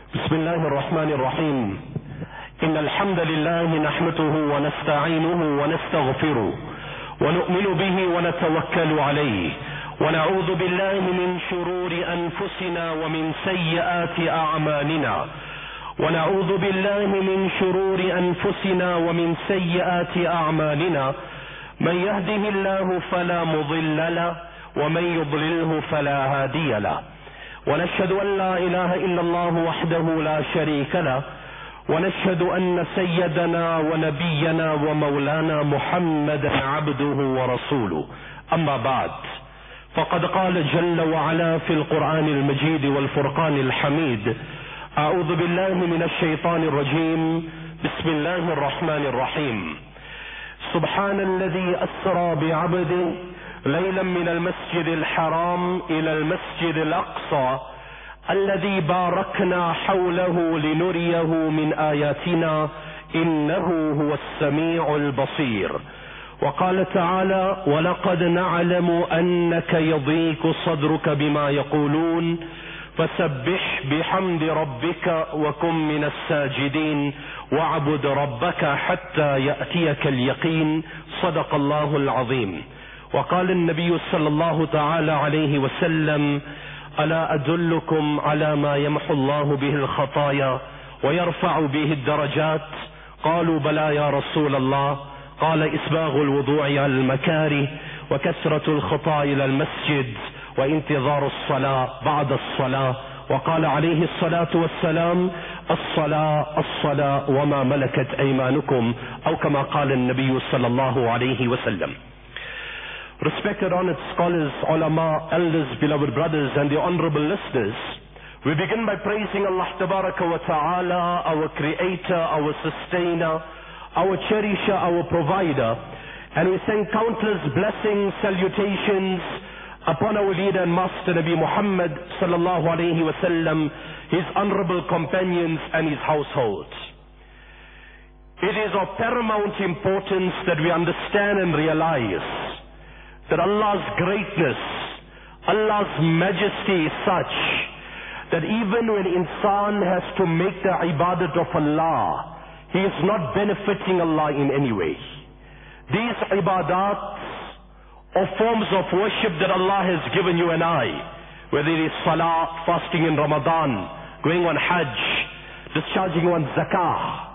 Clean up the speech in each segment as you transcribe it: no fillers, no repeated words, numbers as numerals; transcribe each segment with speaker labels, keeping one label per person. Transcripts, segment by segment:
Speaker 1: بسم الله الرحمن الرحيم. إن الحمد لله نحمده ونستعينه ونستغفره ونؤمن به ونتوكل عليه، ونعوذ بالله من شرور أنفسنا ومن سيئات أعمالنا ونعوذ بالله من شرور أنفسنا ومن سيئات أعمالنا. من يهده الله فلا مضل له ومن يضلله فلا هادي له، ونشهد أن لا إله إلا الله وحده لا شريك له، ونشهد أن سيدنا ونبينا ومولانا محمدا عبده ورسوله. أما بعد، فقد قال جل وعلا في القرآن المجيد والفرقان الحميد: أعوذ بالله من الشيطان الرجيم، بسم الله الرحمن الرحيم. سبحان الذي أسرى بعبده ليلا من المسجد الحرام إلى المسجد الأقصى الذي باركنا حوله لنريه من آياتنا إنه هو السميع البصير. وقال تعالى: ولقد نعلم أنك يضيق صدرك بما يقولون فسبح بحمد ربك وكن من الساجدين واعبد ربك حتى يأتيك اليقين. صدق الله العظيم. وقال النبي صلى الله تعالى عليه وسلم: ألا أدلكم على ما يمحو الله به الخطايا ويرفع به الدرجات؟ قالوا: بلى يا رسول الله. قال: إسباغ الوضوء على المكاره، وكثرة الخطى إلى المسجد، وانتظار الصلاة بعد الصلاة. وقال عليه الصلاة والسلام: الصلاة الصلاة وما ملكت أيمانكم، أو كما قال النبي صلى الله عليه وسلم. Respected honored scholars, ulama, elders, beloved brothers, and the honorable listeners, we begin by praising Allah Tabaraka wa Ta'ala, our creator, our sustainer, our cherisher, our provider, and we send countless blessings, salutations upon our leader and master Nabi Muhammad sallallahu alayhi wa sallam, his honorable companions and his household. It is of paramount importance that we understand and realize that Allah's greatness, Allah's majesty is such that even when insan has to make the ibadat of Allah, he is not benefiting Allah in any way. These ibadat or forms of worship that Allah has given you and I, whether it is salah, fasting in Ramadan, going on hajj, discharging one's zakah,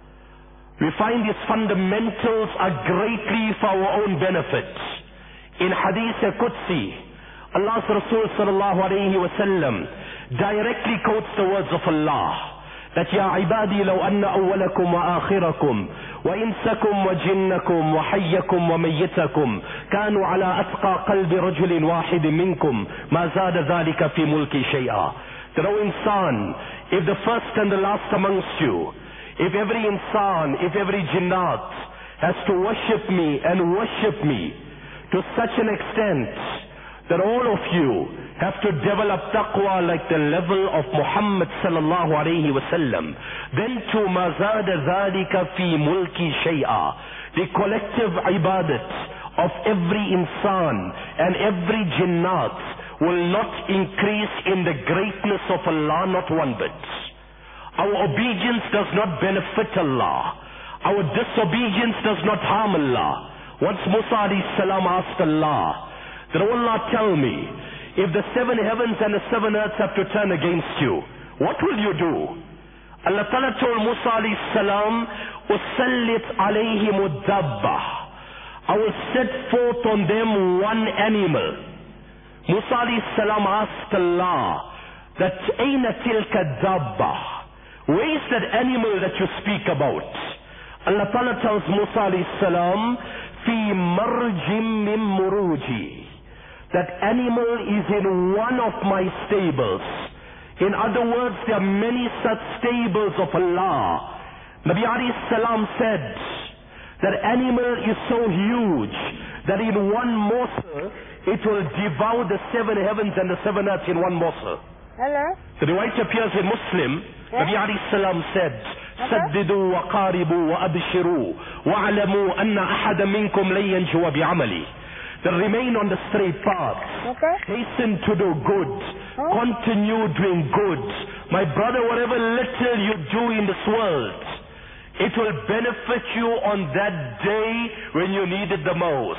Speaker 1: we find these fundamentals are greatly for our own benefit. In Hadith Qudsi, Allah's Rasul sallallahu alayhi wa sallam directly quotes the words of Allah, that Ya ibadi law anna awwalakum wa akhirakum wa insakum wa jinnakum wa hayyakum wa mayyitakum kanu ala atqa qalbi rajulin wahidin minkum ma zada dhalika fi mulki shay'a. That, O insan, if the first and the last amongst you, if every insan, if every jinnat has to worship me and worship me to such an extent that all of you have to develop taqwa like the level of Muhammad sallallahu alayhi wa sallam, then to mazada dhalika fi mulki shay'a, the collective ibadat of every insan and every jinnat will not increase in the greatness of Allah, not one bit. Our obedience does not benefit Allah. Our disobedience does not harm Allah. Once Musa alayhi salam asked Allah that, "Oh Allah, tell me, if the 7 heavens and the 7 earths have to turn against you, what will you do?" Allah Ta'ala told Musa alayhi salam, "Usallit alayhim ad-dabba." I will set forth on them one animal. Musa alayhi salam asked Allah that, "Aina tilka dabba?" Where is that animal that you speak about? Allah Ta'ala tells Musa alayhi salam, "Fi marjim min muruji." That animal is in one of my stables. In other words, there are many such stables of Allah. Nabi alayhi salam said that animal is so huge that in one morsel it will devour the 7 heavens and the 7 earths in one morsel.
Speaker 2: Hello?
Speaker 1: The riwayat appears in Muslim. Nabi alayhi salam said, "Saddidu wa qaribu wa abshiru wa alamu anna ahada minkum lan yanjuwa bi'amali." That remain on the straight path.
Speaker 2: Okay.
Speaker 1: Hasten to do good. Continue doing good. My brother, whatever little you do in this world, it will benefit you on that day when you need it the most.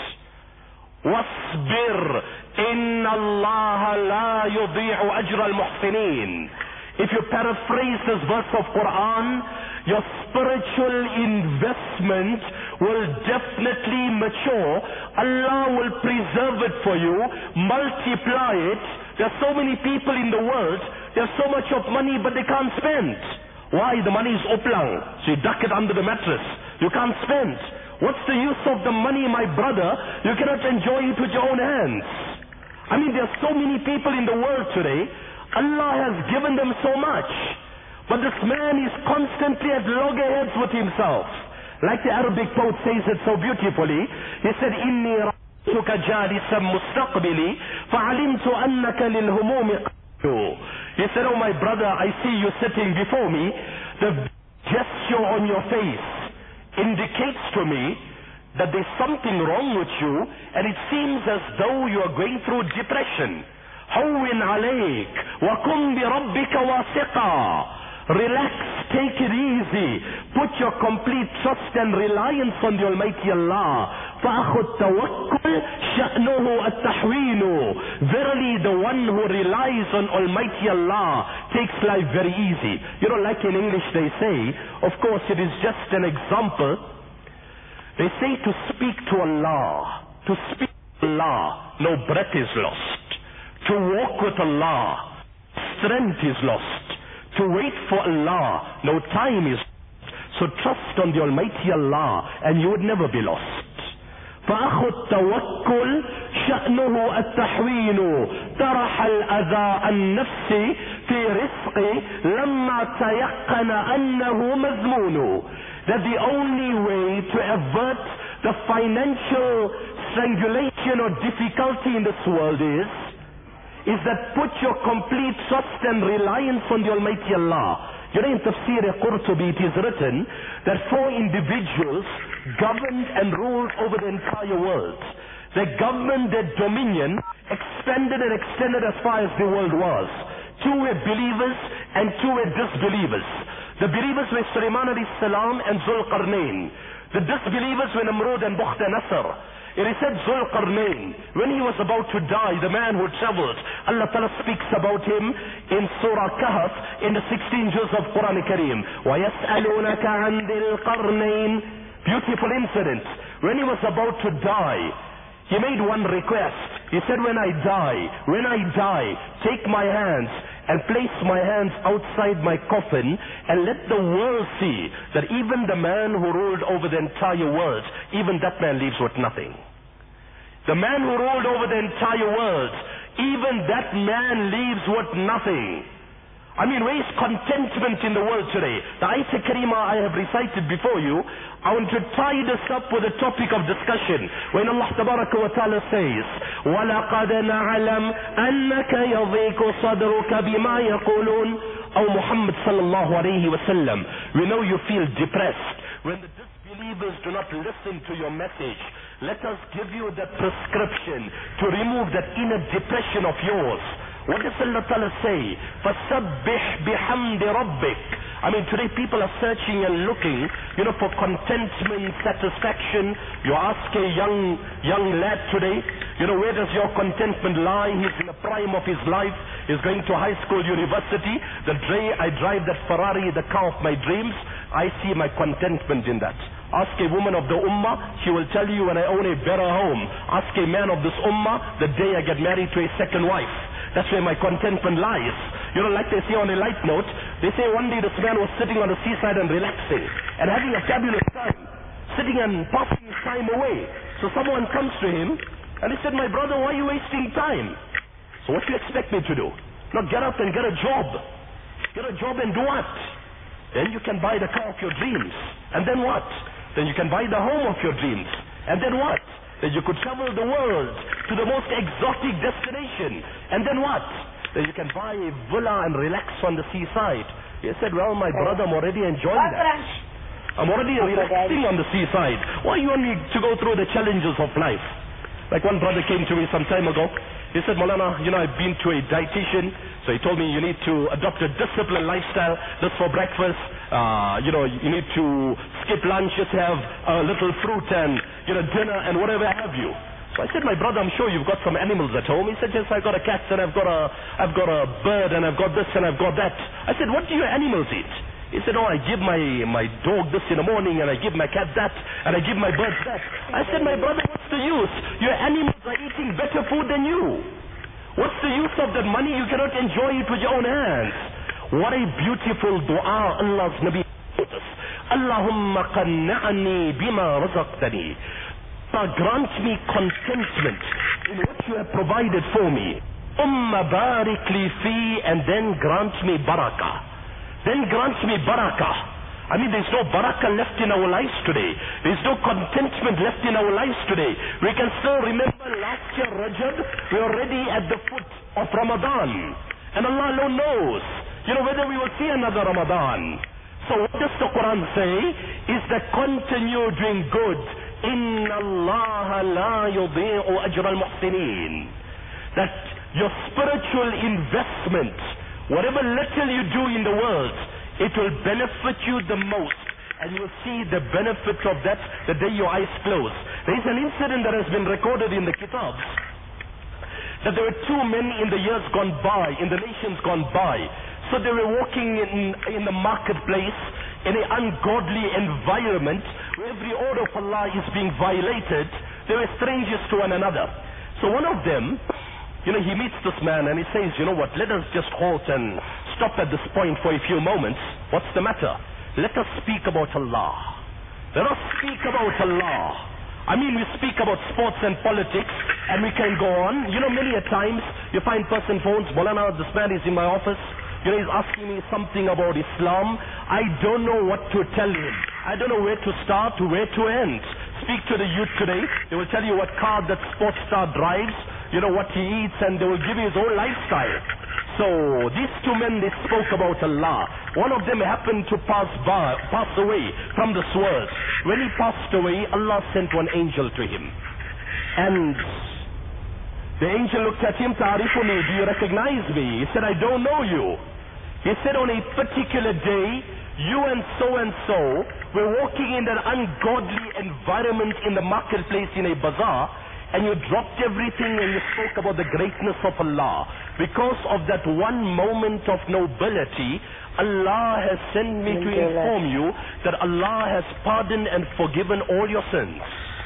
Speaker 1: وَاصْبِرْ إِنَّ اللَّهَ لَا يُضِيعُ أَجْرَ الْمُحْسِنِينَ. If you paraphrase this verse of Quran, your spiritual investment will definitely mature. Allah will preserve it for you, multiply it. There are so many people in the world, they have so much of money but they can't spend. Why? The money is oplang, so you duck it under the mattress. You can't spend. What's the use of the money, my brother? You cannot enjoy it with your own hands. I mean, there are so many people in the world today. Allah has given them so much, but this man is constantly at loggerheads with himself. Like the Arabic poet says it so beautifully. He said, "Inni ra'aytuka jalisan mustaqbili, fa'alimtu annaka lilhumumi qadiru." He said, "Oh my brother, I see you sitting before me. The gesture on your face indicates to me that there's something wrong with you, and it seems as though you are going through depression. Hawwin alayk wa kum bi rabbika wasiqa." Relax, take it easy. Put your complete trust and reliance on the Almighty Allah. فَأَخُ التَّوَكُّلْ شَأْنُهُ التَّحْوِينُ. Verily the one who relies on Almighty Allah takes life very easy. You know, like in English they say, of course it is just an example. They say to speak to Allah, no breath is lost. To walk with Allah, strength is lost. To wait for Allah, no time is lost. So trust on the Almighty Allah and you would never be lost. فأخو التوكل شأنه التحوين طرح الأذى عن نفسي في رزقي لما تيقن أنه مذمون. That the only way to avert the financial strangulation or difficulty in this world is that put your complete trust and reliance on the Almighty Allah. You know, in Tafsir Qurtubi it is written that 4 individuals governed and ruled over the entire world. Their government, their dominion expanded and extended as far as the world was. 2 were believers and 2 were disbelievers. The believers were Sulaiman alayhi salam and Zulqarnain. The disbelievers were Namrud and Bukht Nasr. It is said Zulqarnain, when he was about to die, the man who traveled, Allah Ta'ala speaks about him in Surah Kahf in the 16 juz of Quran Kareem. وَيَسْأَلُونَكَ عَنْ ذِي الْقَرْنَيْنِ. Beautiful incident. When he was about to die, he made one request. He said, when I die, take my hands and place my hands outside my coffin and let the world see that even the man who ruled over the entire world, even that man leaves with nothing. The man who ruled over the entire world, even that man leaves with nothing. I mean, where is contentment in the world today? The Ayat Karima I have recited before you, I want to tie this up with a topic of discussion. When Allah Tabaraka wa Ta'ala says, وَلَقَدْ نَعْلَمْ أَنَّكَ يَضِيقُ صَدْرُكَ بِمَا يَقُولُونَ. O Muhammad sallallahu alayhi wa sallam, we know you feel depressed when the disbelievers do not listen to your message. Let us give you that prescription to remove that inner depression of yours. What does Allah Ta'ala say? فَسَبِّحْ بِحَمْدِ رَبِّكَ. I mean, today people are searching and looking, for contentment, satisfaction. You ask a young lad today, where does your contentment lie? He's in the prime of his life. He's going to high school, university. The day I drive that Ferrari, the car of my dreams, I see my contentment in that. Ask a woman of the ummah, she will tell you when I own a better home. Ask a man of this ummah, the day I get married to a second wife. That's where my contentment lies. Like they say on a light note, they say one day this man was sitting on the seaside and relaxing and having a fabulous time, sitting and passing his time away. So someone comes to him and he said, my brother, why are you wasting time? So what do you expect me to do? Not get up and get a job. Get a job and do what? Then you can buy the car of your dreams. And then what? Then you can buy the home of your dreams. And then what? Then you could travel the world to the most exotic destination. And then what? Then you can buy a villa and relax on the seaside. He said, well, my brother, I'm already enjoying that. I'm already relaxing on the seaside. Why you want me to go through the challenges of life? Like one brother came to me some time ago. He said, Maulana, I've been to a dietitian. So he told me you need to adopt a disciplined lifestyle. This for breakfast. You need to skip lunch, just have a little fruit and, dinner and whatever have you. So I said, my brother, I'm sure you've got some animals at home. He said, yes, I've got a cat and I've got a bird and I've got this and I've got that. I said, what do your animals eat? He said, I give my dog this in the morning and I give my cat that and I give my birds that. I said, my brother, what's the use? Your animals are eating better food than you. What's the use of that money? You cannot enjoy it with your own hands. What a beautiful dua Allah's Nabi taught us. Allahumma qanna'ani bima razaqtani. Grant me contentment in what you have provided for me. Barik li fi, and then grant me barakah. Then grant me barakah. I mean, there's no barakah left in our lives today. There's no contentment left in our lives today. We can still remember last year Rajab, we're already at the foot of Ramadan. And Allah alone knows, whether we will see another Ramadan. So what does the Quran say? Is that continue doing good. Inna Allah la yudhi'u ajra al-muhsinin. That your spiritual investment, whatever little you do in the world, it will benefit you the most. And you will see the benefit of that the day your eyes close. There is an incident that has been recorded in the kitabs, that there were two men in the years gone by, in the nations gone by. So they were walking in the marketplace in an ungodly environment where every order of Allah is being violated. They were strangers to one another. So one of them, he meets this man and he says, what, let us just halt and stop at this point for a few moments. What's the matter? Let us speak about Allah. Let us speak about Allah. I mean, we speak about sports and politics and we can go on. Many a times you find person phones, Maulana, this man is in my office. He's asking me something about Islam. I don't know what to tell him. I don't know where to start, where to end. Speak to the youth today. They will tell you what car that sports star drives, what he eats, and they will give you his own lifestyle. So these two men, they spoke about Allah. One of them happened to pass away from this world. When he passed away, Allah sent one angel to him. And the angel looked at him, Ta'arifuni, do you recognize me? He said, I don't know you. He said, on a particular day, you and so were walking in an ungodly environment in the marketplace in a bazaar, and you dropped everything and you spoke about the greatness of Allah. Because of that one moment of nobility, Allah has sent me to inform you that Allah has pardoned and forgiven all your sins.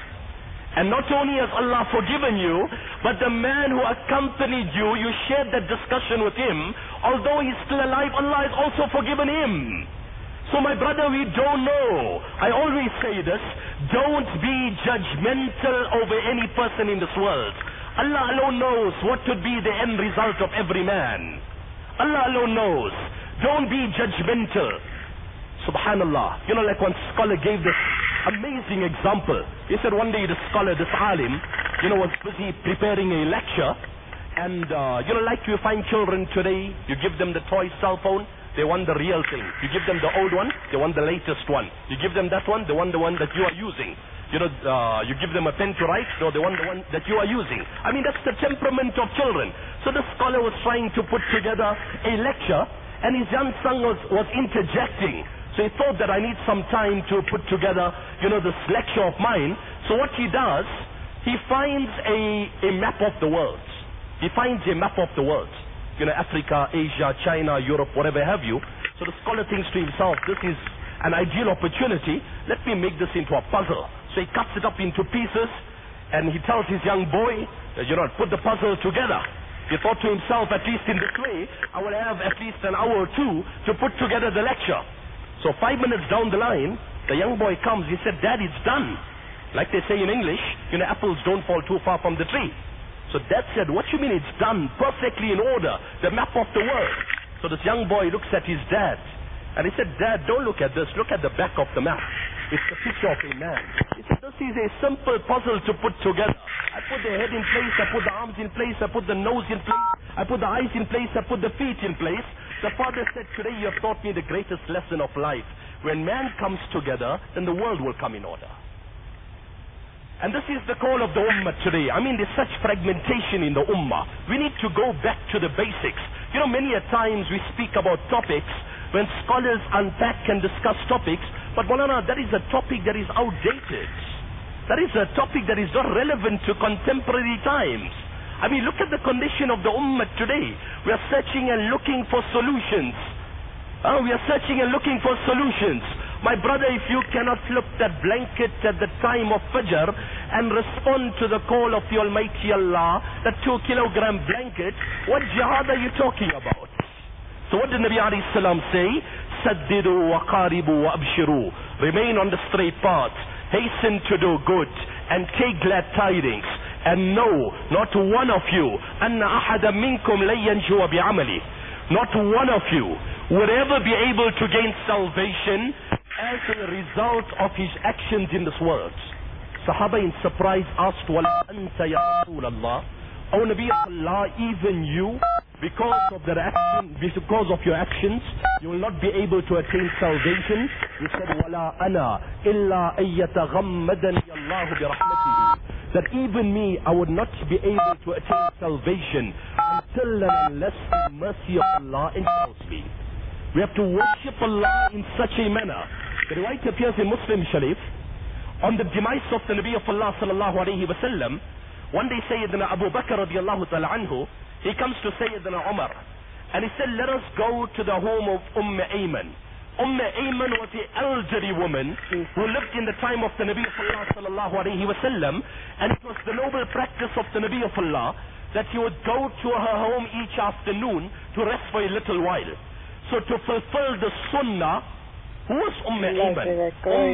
Speaker 1: And not only has Allah forgiven you, but the man who accompanied you, you shared that discussion with him. Although he's still alive, Allah has also forgiven him. So my brother, we don't know. I always say this, don't be judgmental over any person in this world. Allah alone knows what would be the end result of every man. Allah alone knows. Don't be judgmental. Subhanallah. Like one scholar gave this amazing example. He said one day this scholar, this alim, was busy preparing a lecture. And, like you find children today, you give them the toy cell phone, they want the real thing. You give them the old one, they want the latest one. You give them that one, they want the one that you are using. You give them a pen to write, no, they want the one that you are using. I mean, that's the temperament of children. So the scholar was trying to put together a lecture, and his young son was interjecting. So he thought that I need some time to put together, this lecture of mine. So what he does, he finds a map of the world. He finds a map of the world. Africa, Asia, China, Europe, whatever have you. So the scholar thinks to himself, this is an ideal opportunity. Let me make this into a puzzle. So he cuts it up into pieces, and he tells his young boy, put the puzzle together. He thought to himself, at least in this way, I will have at least an hour or two to put together the lecture. So 5 minutes down the line, the young boy comes. He said, Dad, it's done. Like they say in English, apples don't fall too far from the tree. So Dad said, what you mean it's done perfectly in order, the map of the world? So this young boy looks at his dad, and he said, Dad, don't look at this, look at the back of the map. It's the picture of a man. He said, this is a simple puzzle to put together. I put the head in place, I put the arms in place, I put the nose in place, I put the eyes in place, I put the feet in place. The father said, today you have taught me the greatest lesson of life. When man comes together, then the world will come in order. And this is the call of the ummah today. I mean, there's such fragmentation in the ummah. We need to go back to the basics. You know, many a times we speak about topics when scholars unpack and discuss topics, but Maulana, that is a topic that is outdated. That is a topic that is not relevant to contemporary times. I mean, look at the condition of the ummah today. We are searching and looking for solutions. We are searching and looking for solutions. My brother, if you cannot flip that blanket at the time of Fajr and respond to the call of the Almighty Allah, that 2-kilogram blanket, what jihad are you talking about? So what did Nabi alayhi salam say? Saddidu wa qaribu wa abshiru. Remain on the straight path. Hasten to do good and take glad tidings. And know, not one of you, anna ahada minkum la yanjuwa bi'amali. Not one of you would ever be able to gain salvation as a result of his actions in this world. Sahaba in surprise asked, Wala anta ya Rasulallah, O Nabi of Allah, even you, because of your actions, you will not be able to attain salvation. He said, Wala ana illa ayyataghammadani Allah bi rahmatihi. That even me, I would not be able to attain salvation until and unless the mercy of Allah indwells me. We have to worship Allah in such a manner. The riwayat appears in Muslim Sharif. On the demise of the Nabi of Allah sallallahu alayhi wa sallam, one day Sayyidina Abu Bakr radiallahu ta'ala anhu, he comes to Sayyidina Umar, and he said, let us go to the home of Ayman. Ayman was the elderly woman who lived in the time of the Nabi of Allah sallallahu alayhi wa sallam, and it was the noble practice of the Nabi of Allah that he would go to her home each afternoon to rest for a little while. So to fulfill the sunnah, who was Ayman?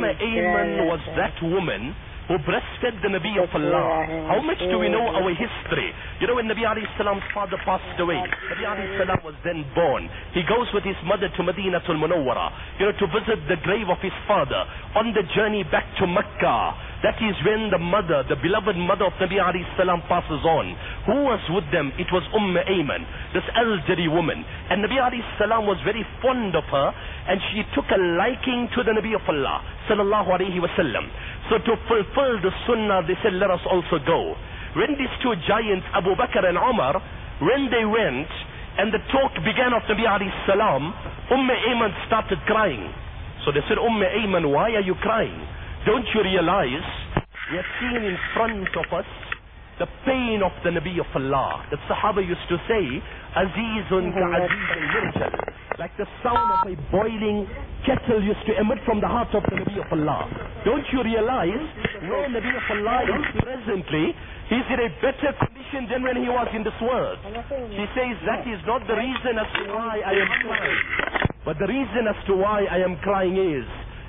Speaker 1: Ayman was that woman who breastfed the Nabi of Allah. How much do we know our history? You know, when Nabi alayhi salam's father passed away, Nabi alayhi salam was then born. He goes with his mother to Madinatul Munawwara, you know, to visit the grave of his father. On the journey back to Mecca, that is when the mother, the beloved mother of Nabi alayhi salam passes on. Who was with them? It was Ayman, this elderly woman. And Nabi alayhi salam was very fond of her, and she took a liking to the Nabi of Allah sallallahu alayhi wa sallam. So to fulfill the sunnah, they said, let us also go. When these two giants, Abu Bakr and Umar, when they went, and the talk began of Nabi alayhi salam, Ayman started crying. So they said, Ayman, why are you crying? Don't you realize we are seeing in front of us the pain of the Nabi of Allah? The Sahaba used to say, Azizun ka Azizun Mirjal. Like the sound of a boiling kettle used to emit from the heart of the Nabi of Allah. Don't you realize where Nabi of Allah is presently? He's in a better condition than when he was in this world. She says that is not the reason as to why I am crying. But the reason as to why I am crying is,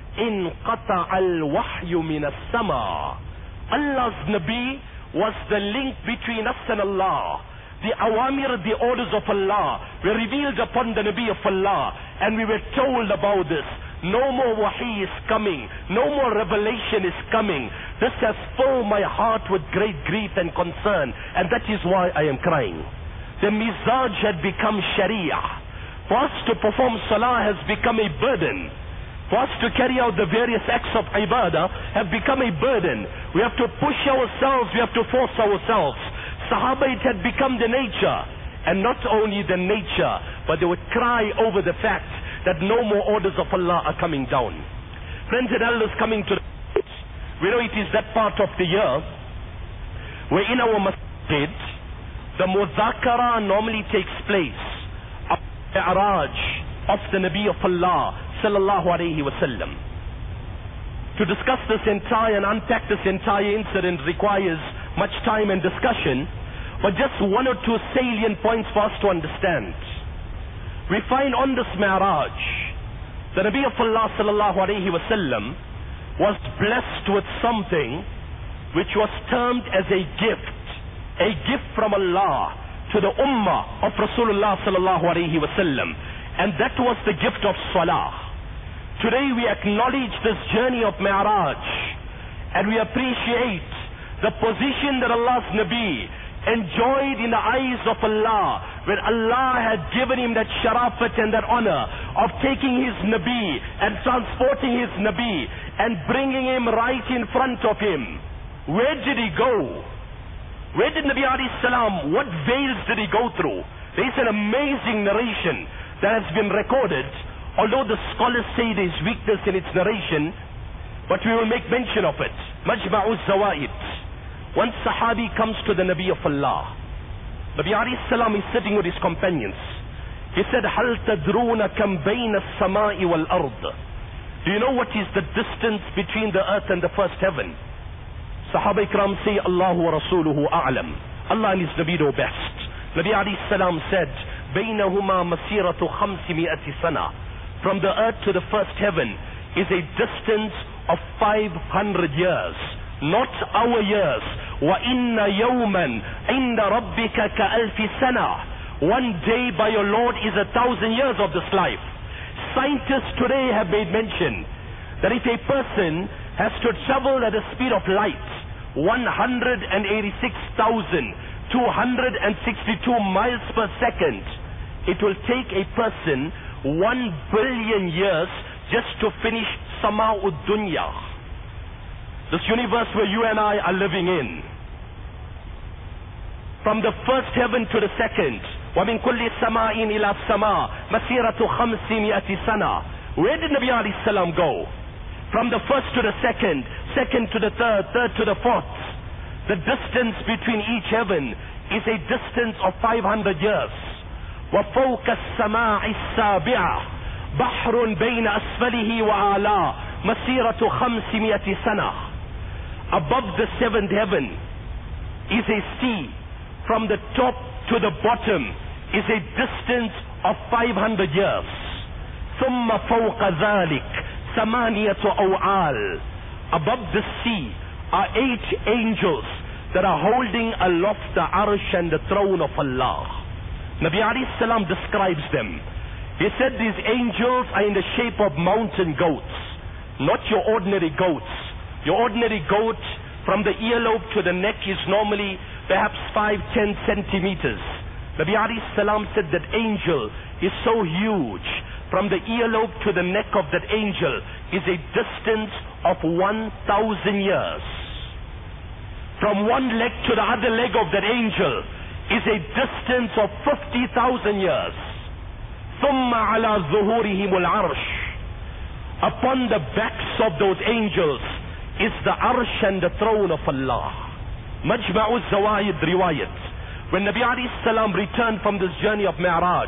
Speaker 1: In qata al-wahyu min as-sama. Allah's Nabi was the link between us and Allah. The awamir, the orders of Allah were revealed upon the Nabi of Allah, and we were told about this. No more wahi is coming. No more revelation is coming. This has filled my heart with great grief and concern, and that is why I am crying. The mizaj had become sharia. For us to perform salah has become a burden. For us to carry out the various acts of ibadah have become a burden. We have to push ourselves, we have to force ourselves. Sahaba, it had become the nature. And not only the nature, but they would cry over the fact that no more orders of Allah are coming down. Friends and elders coming to the we know it is that part of the year where in our masjid, the mudhakara normally takes place of the Mi'raj of the Nabi of Allah sallallahu alayhi wa sallam. To discuss this entire and unpack this entire incident requires much time and discussion, but just one or two salient points for us to understand. We find on this Mi'raj, the Nabi of Allah sallallahu alayhi wa sallam was blessed with something which was termed as a gift from Allah to the ummah of Rasulullah sallallahu alayhi wa sallam, and that was the gift of salah. Today we acknowledge this journey of Mi'raj, and we appreciate the position that Allah's Nabi enjoyed in the eyes of Allah, when Allah had given him that sharafat and that honor of taking his Nabi and transporting his Nabi and bringing him right in front of him. Where did he go? Where did Nabi alayhi salam, what veils did he go through? There is an amazing narration that has been recorded, although the scholars say there is weakness in its narration, but we will make mention of it. Majma'uz Zawaid. One Sahabi comes to the Nabi of Allah. Nabi alayhi salam is sitting with his companions. He said, Hal tadruna kam bayna as-sama'i wal ard. Do you know what is the distance between the earth and the first heaven? Sahaba ikram say, Allahu wa rasuluhu a'lam. Allah and his Nabi know best. Nabi alayhi salam said, Baynahuma masiratu 500 sana. From the earth to the first heaven is a distance of 500 years. Not our years. Wa inna yawman inda rabbika ka alfi sana. One day by your Lord is 1,000 years of this life. Scientists today have made mention that if a person has to travel at the speed of light, 186,262 miles per second, it will take a person 1 billion years just to finish Sama'ud Dunya, this universe where you and I are living in. From the first heaven to the second, وَمِن كُلِّ سَمَاءٍ إِلَى السَّمَاءِ مَسِيرَةُ 500 sana. Where did Nabi alayhi salam go? From the first to the second, second to the third, third to the fourth. The distance between each heaven is a distance of 500 years. وَفَوْقَ السَّمَاءِ السَّابِعَةِ بَحْرٌ بَيْنَ أَسْفَلِهِ وَأَعْلَاهِ مَسِيرَةُ 500 sana. Above the seventh heaven is a sea. From the top to the bottom is a distance of 500 years. ثُمَّ فَوْقَ ذَلِكَ ثَمَانِيَةُ أَوْعَالٍ. Above the sea are 8 angels that are holding aloft the arsh and the throne of Allah. Nabi alayhi salam describes them. He said these angels are in the shape of mountain goats, not your ordinary goats. Your ordinary goat from the earlobe to the neck is normally perhaps 5-10 centimeters. Nabi alayhi salam said that angel is so huge. From the earlobe to the neck of that angel is a distance of 1,000 years. From one leg to the other leg of that angel is a distance of 50,000 years. ثُمَّ عَلَى ظُهُورِهِمُ الْعَرْشِ. Upon the backs of those angels is the arsh and the throne of Allah. Majma'uz Zawaid riwayat. When Nabi alayhi salam returned from this journey of Mi'raj,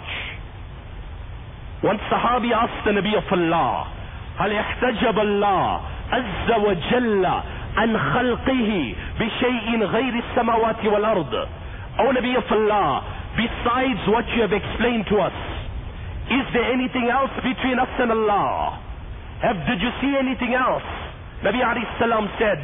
Speaker 1: one Sahabi asked the Nabi of Allah, هل احتجب الله عز وجل عن خلقه بشيء غير السماوات والأرض. O Nabi of Allah, besides what you have explained to us, is there anything else between us and Allah? Did you see anything else? Nabi alayhi salam said,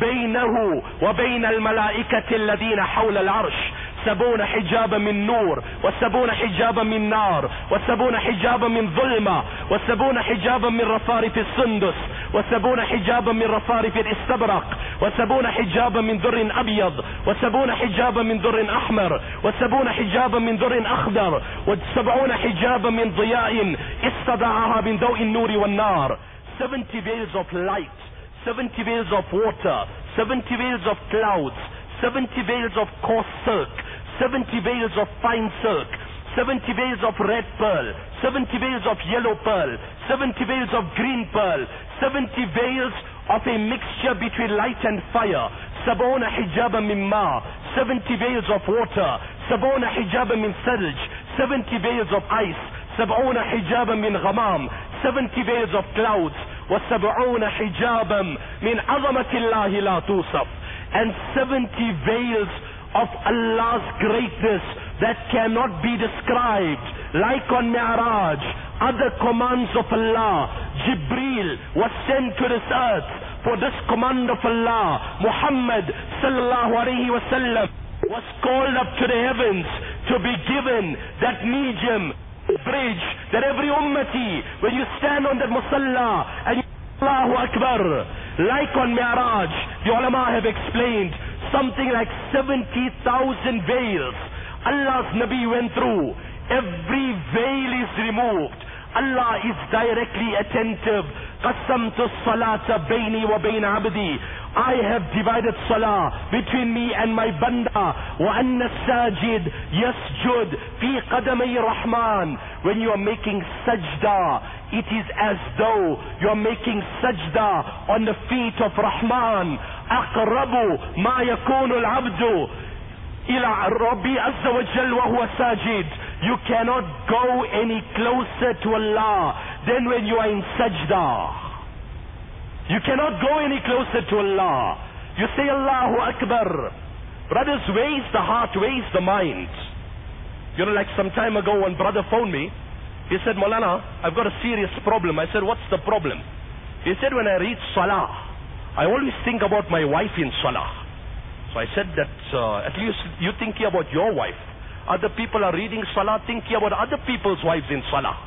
Speaker 1: بينه وبين الملائكة الذين حول العرش 70 حجابا من نور و70 حجابا من نار و70 حجابا من ظلمة و70 حجابا من رفارف السندس و70 حجابا من رفارف الاستبرق و70 حجابا من در أبيض و70 حجابا من در أحمر و70 حجابا من در أخضر و70 حجابا من ضياء استدعاها من ضوء النور والنار. 70 veils of light, 70 veils of water, 70 veils of clouds, 70 veils of coarse silk, 70 veils of fine silk, 70 veils of red pearl, 70 veils of yellow pearl, 70 veils of green pearl, 70 veils of a mixture between light and fire, 70 حجابا من ماء, 70 veils of water, 70 حجابا من ثلج, 70 veils of ice, 70 حجابا من غمام, 70 veils of clouds, و70 حجابا من عظمة الله لا توصف, and 70 veils of Allah's greatness that cannot be described. Like on Mi'raj, other commands of Allah, Jibreel was sent to this earth for this command of Allah. Muhammad sallallahu alayhi wa sallam was called up to the heavens to be given that medium bridge that every ummati, when you stand on that musalla and you Allahu Akbar, like on Mi'raj, the ulama have explained something like 70,000 veils Allah's Nabi went through. Every veil is removed. Allah is directly attentive. Qasamtu salata bayni wa bayna abdi. I have divided salah between me and my banda. Wa anna sajid yasjud fi qadamay rahman. When you are making sajda, it is as though you are making sajda on the feet of Rahman. Aqrabu ma yakunu al-abdu ila Rabbi Azza wa Jal wa huwa sajid. You cannot go any closer to Allah than when you are in sajda. You cannot go any closer to Allah. You say Allahu Akbar. Brothers, where is the heart? Where is the mind? You know, like some time ago one brother phoned me. He said, Maulana, I've got a serious problem. I said, what's the problem? He said, when I read Salah, I always think about my wife in Salah. So I said that at least you thinking about your wife. Other people are reading Salah thinking about other people's wives in Salah.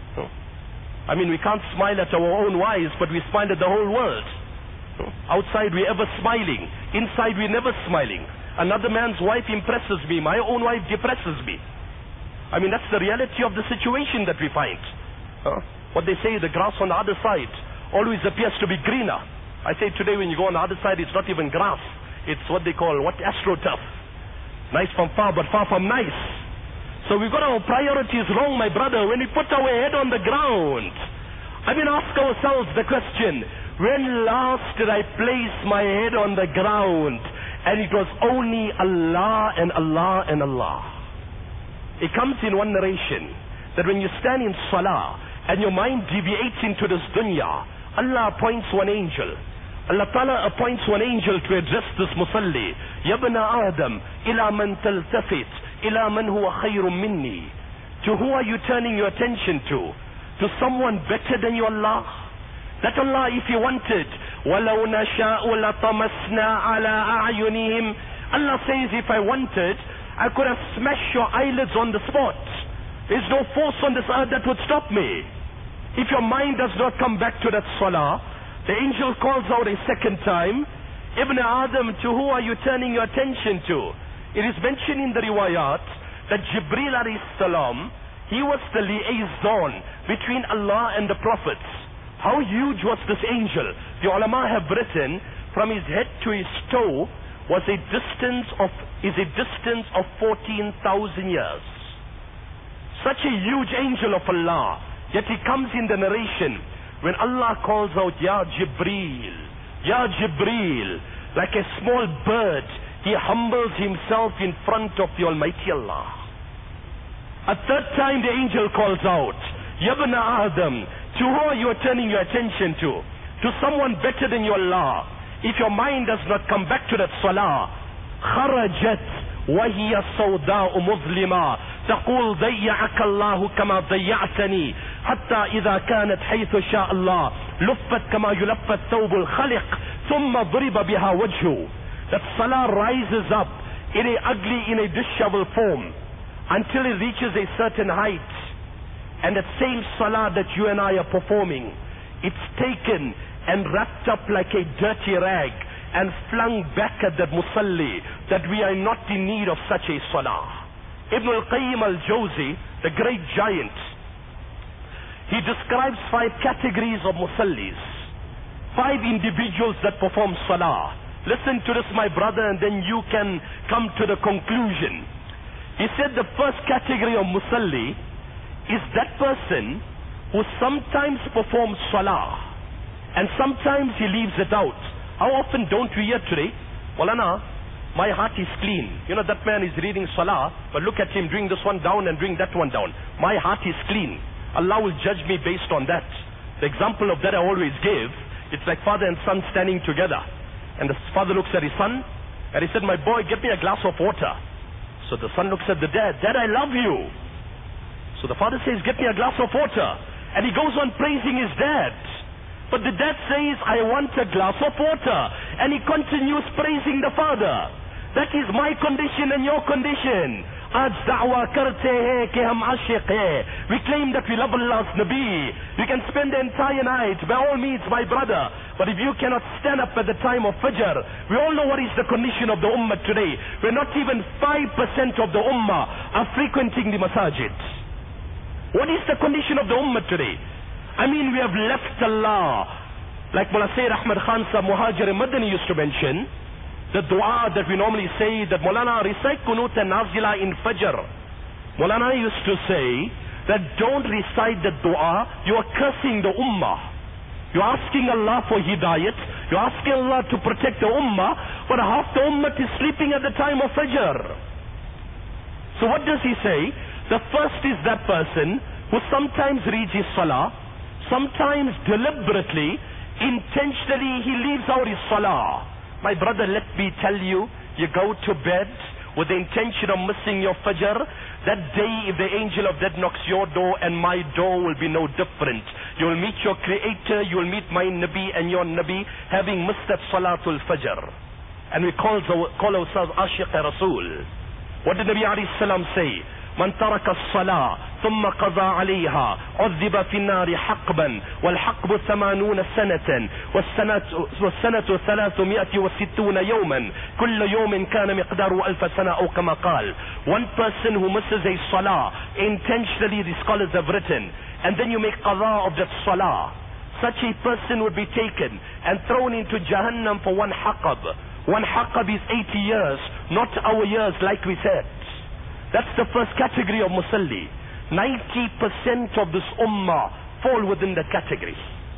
Speaker 1: I mean, we can't smile at our own wives, but we smile at the whole world. Outside we're ever smiling. Inside we're never smiling. Another man's wife impresses me. My own wife depresses me. I mean, that's the reality of the situation that we find. What they say, the grass on the other side always appears to be greener. I say today when you go on the other side, it's not even grass. It's what they call, astroturf. Nice from far, but far from nice. So we've got our priorities wrong, my brother, when we put our head on the ground. I mean, ask ourselves the question, when last did I place my head on the ground and it was only Allah and Allah and Allah? It comes in one narration that when you stand in salah and your mind deviates into this dunya, Allah appoints one angel. Allah Ta'ala appoints one angel to address this musalli. Yabna Adam, ila man taltafit, ila man huwa khayrun minni. To who are you turning your attention to? To someone better than you, Allah? That Allah, if He wanted, وَلَوْ نَشَاءُ لَطَمَسْنَا عَلَىٰ أَعْيُنِهِمْ. Allah says, if I wanted, I could have smashed your eyelids on the spot. There's no force on this earth that would stop me. If your mind does not come back to that salah, the angel calls out a second time, Ibn Adam, to who are you turning your attention to? It is mentioned in the riwayat that Jibreel alayhi salam, he was the liaison between Allah and the prophets. How huge was this angel? The ulama have written, from his head to his toe was a distance of 14,000 years. Such a huge angel of Allah. Yet he comes in the narration when Allah calls out, Ya Jibreel, Ya Jibreel, like a small bird, he humbles himself in front of the Almighty Allah. A third time the angel calls out, Yabna Adam, to who are you turning your attention to? To someone better than you, Allah. If your mind does not come back to that salah, kharajat wa hiya sawda'u muzlima taqul dayya'aka Allah kama dayya'tani hatta idha kanat haythu sha'a Allah luffat kama yulaffat thawb al-khaliq thumma duriba biha wajhu. That salah rises up in a disheveled form until it reaches a certain height. And that same salah that you and I are performing, it's taken and wrapped up like a dirty rag and flung back at that musalli, that we are not in need of such a salah. Ibn al-Qayyim al-Jawzi, the great giant, he describes 5 categories of musallis, 5 individuals that perform salah. Listen to this, my brother, and then you can come to the conclusion. He said the first category of musalli is that person who sometimes performs salah and sometimes he leaves it out. How often don't we hear today, Maulana, my heart is clean. You know, that man is reading salah, but look at him doing this one down and doing that one down. My heart is clean. Allah will judge me based on that. The example of that I always give, it's like father and son standing together. And the father looks at his son and he said, my boy, get me a glass of water. So the son looks at the dad, Dad, I love you. So the father says, get me a glass of water. And he goes on praising his dad. But the dad says, I want a glass of water. And he continues praising the father. That is my condition and your condition. We claim that we love Allah's Nabi. We can spend the entire night, by all means, my brother. But if you cannot stand up at the time of Fajr, we all know what is the condition of the Ummah today. We're not even 5% of the Ummah are frequenting the masajid. What is the condition of the ummah today? I mean, we have left Allah. Like Mullah Sayyid Ahmad Khan Sahib Muhajir Madani used to mention, the dua that we normally say, that Maulana recite Qunut and Nazila in Fajr. Maulana used to say that don't recite the dua, you are cursing the ummah. You're asking Allah for hidayat, you're asking Allah to protect the ummah, but half the ummah is sleeping at the time of Fajr. So what does he say? The first is that person who sometimes reads his salah, sometimes deliberately, intentionally he leaves out his salah. My brother, let me tell you, you go to bed with the intention of missing your Fajr. That day, if the angel of death knocks your door and my door will be no different. You will meet your Creator, you will meet my Nabi and your Nabi having missed that Salatul Fajr. And we call ourselves Ashiq Rasul. What did Nabi alayhi salam say? من ترك الصلاة ثم قضى عليها عذب في النار حقبا والحقب 80 سنة والسنة 360 يوما كل يوم كان مقداره 1000 سنة أو كما قال. One person who misses a salah intentionally, the scholars have written, and then you make qadha of that salah, such a person would be taken and thrown into Jahannam for one haqab. One haqab is 80 years, not our years like we said. That's the first category of musalli. 90% of this ummah fall within the category.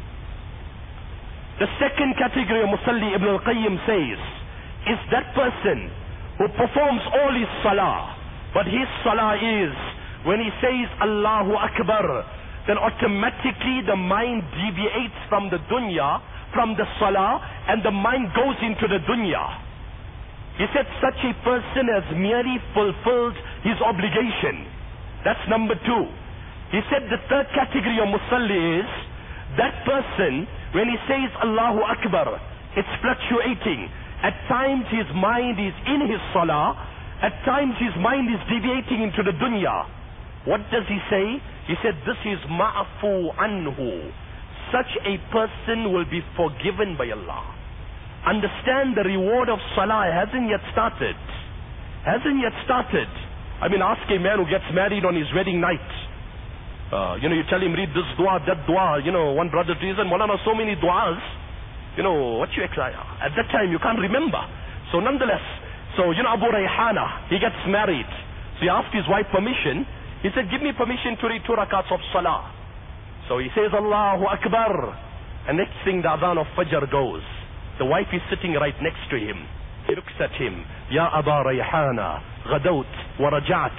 Speaker 1: The second category of musalli, Ibn al-Qayyim says, is that person who performs all his salah, but his salah is, when he says Allahu Akbar, then automatically the mind deviates from the dunya, from the salah, and the mind goes into the dunya. He said such a person has merely fulfilled his obligation. That's number 2. He said the third category of musalli is that person, when he says Allahu Akbar, it's fluctuating. At times his mind is in his salah, at times his mind is deviating into the dunya. What does he say? He said this is ma'fu anhu. Such a person will be forgiven by Allah. Understand, the reward of salah hasn't yet started. Hasn't yet started. I mean, ask a man who gets married on his wedding night. You tell him, read this dua, that dua. One brother to his and Maulana, so many duas. What you expect? At that time, you can't remember. So nonetheless, Abu Rayhana, he gets married. So he asked his wife permission. He said, give me permission to read 2 rakats of salah. So he says, Allahu Akbar. And next thing, the adhan of Fajr goes. The wife is sitting right next to him. He looks at him. Ya Aba Rayhana, Ghadawt, wa Rajat.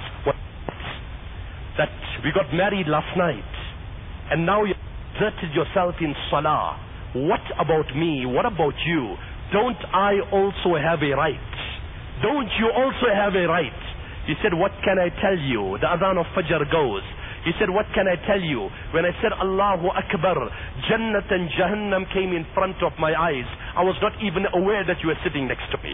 Speaker 1: That we got married last night. And now you exerted yourself in salah. What about me? What about you? Don't I also have a right? Don't you also have a right? He said, what can I tell you? The adhan of Fajr goes. He said, what can I tell you? When I said Allahu Akbar, Jannat and Jahannam came in front of my eyes. I was not even aware that you were sitting next to me.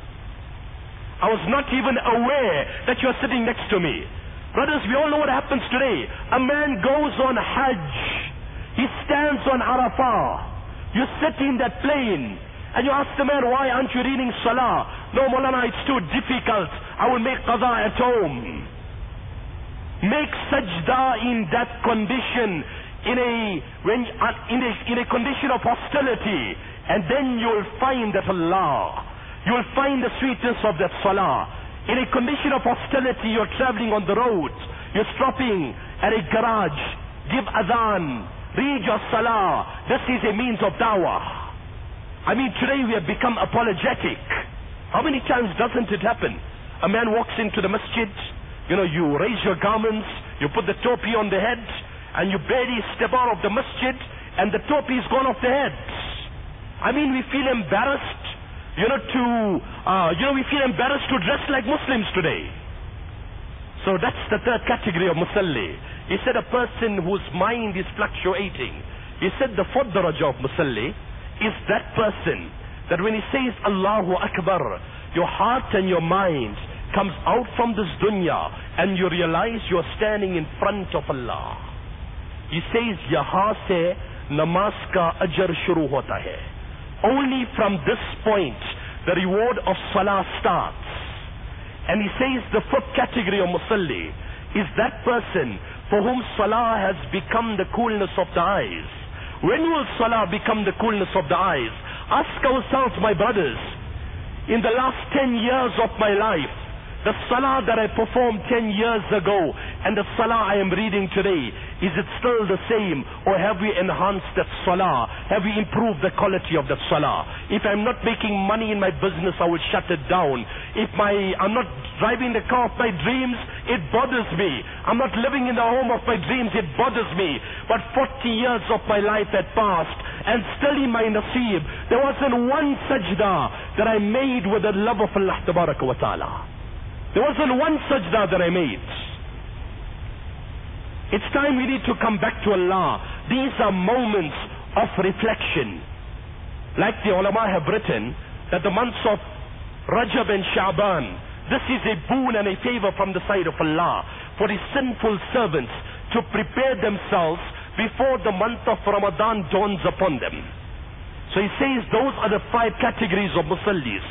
Speaker 1: I was not even aware that you are sitting next to me. Brothers, we all know what happens today. A man goes on Hajj. He stands on Arafah. You sit in that plane and you ask the man, why aren't you reading Salah? No, Maulana, it's too difficult. I will make qadha at home. Make sajda in that condition, in a condition of hostility, and then you will find that Allah, you will find the sweetness of that salah. In a condition of hostility, you're traveling on the road, you're stopping at a garage, give adhan, read your salah. This is a means of dawah. I mean, today we have become apologetic. How many times doesn't it happen? A man walks into the masjid, you raise your garments, you put the topi on the head, and you barely step out of the masjid, and the topi is gone off the head. I mean, we feel embarrassed, we feel embarrassed to dress like Muslims today. So that's the third category of musalli. He said a person whose mind is fluctuating. He said the fourth darajah of musalli is that person that when he says Allahu Akbar, your heart and your mind comes out from this dunya and you realize you're standing in front of Allah. He says, yahan se namaz ka ajr shuru hota hai. Only from this point the reward of salah starts. And he says the fifth category of musalli is that person for whom salah has become the coolness of the eyes. When will salah become the coolness of the eyes? Ask ourselves, my brothers, in the last 10 years of my life, the salah that I performed 10 years ago and the salah I am reading today, is it still the same, or have we enhanced that salah? Have we improved the quality of that salah? If I'm not making money in my business, I will shut it down. If I'm not driving the car of my dreams, it bothers me. I'm not living in the home of my dreams, it bothers me. But 40 years of my life had passed, and still in my nasib, there wasn't one sajda that I made with the love of Allah Tabaraka wa Ta'ala. There wasn't one sajda that I made. It's time we need to come back to Allah. These are moments of reflection. Like the ulama have written, that the months of Rajab and Sha'ban, this is a boon and a favor from the side of Allah for His sinful servants to prepare themselves before the month of Ramadan dawns upon them. So he says those are the 5 categories of musallis.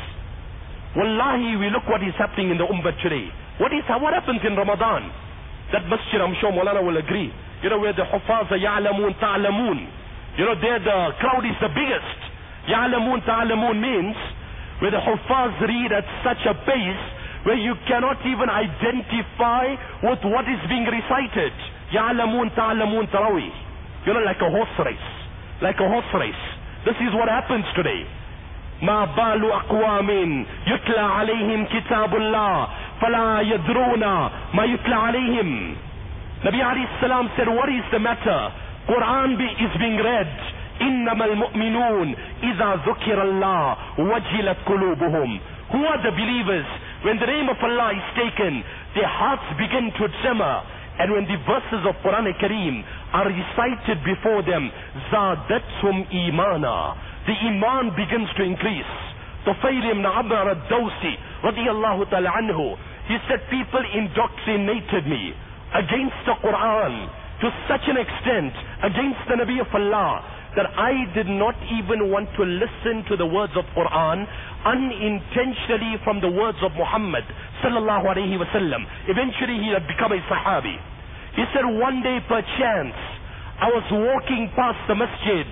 Speaker 1: Wallahi, we look what is happening in the ummah today. What happens in Ramadan? That masjid, I'm sure Maulana will agree. You know, where the Hufaz ya'lamun ta'lamun. You know, there the crowd is the biggest. Ya'lamun ta'lamun means where the Hufaz read at such a pace where you cannot even identify with what is being recited. Ya'lamun ta'lamun tarawi. You know, like a horse race. Like a horse race. This is what happens today. ما بال أقوام يتلى عليهم كتاب الله فلا يدرون ما يتلى عليهم. Nabi alayhi salam said, what is the matter? Quran is being read. إنما المؤمنون إذا ذكر الله وجلت قلوبهم. Who are the believers? When the name of Allah is taken, their hearts begin to tremor. And when the verses of Quran Kareem are recited before them, زادتهم إيمانا, the iman begins to increase. Tufail ibn Amr al-Dawsi radiyallahu ta'ala anhu, he said, people indoctrinated me against the Quran to such an extent, against the Nabi of Allah, that I did not even want to listen to the words of Quran unintentionally from the words of Muhammad sallallahu alayhi wasallam. Eventually he had become a Sahabi. He said, one day perchance I was walking past the masjid,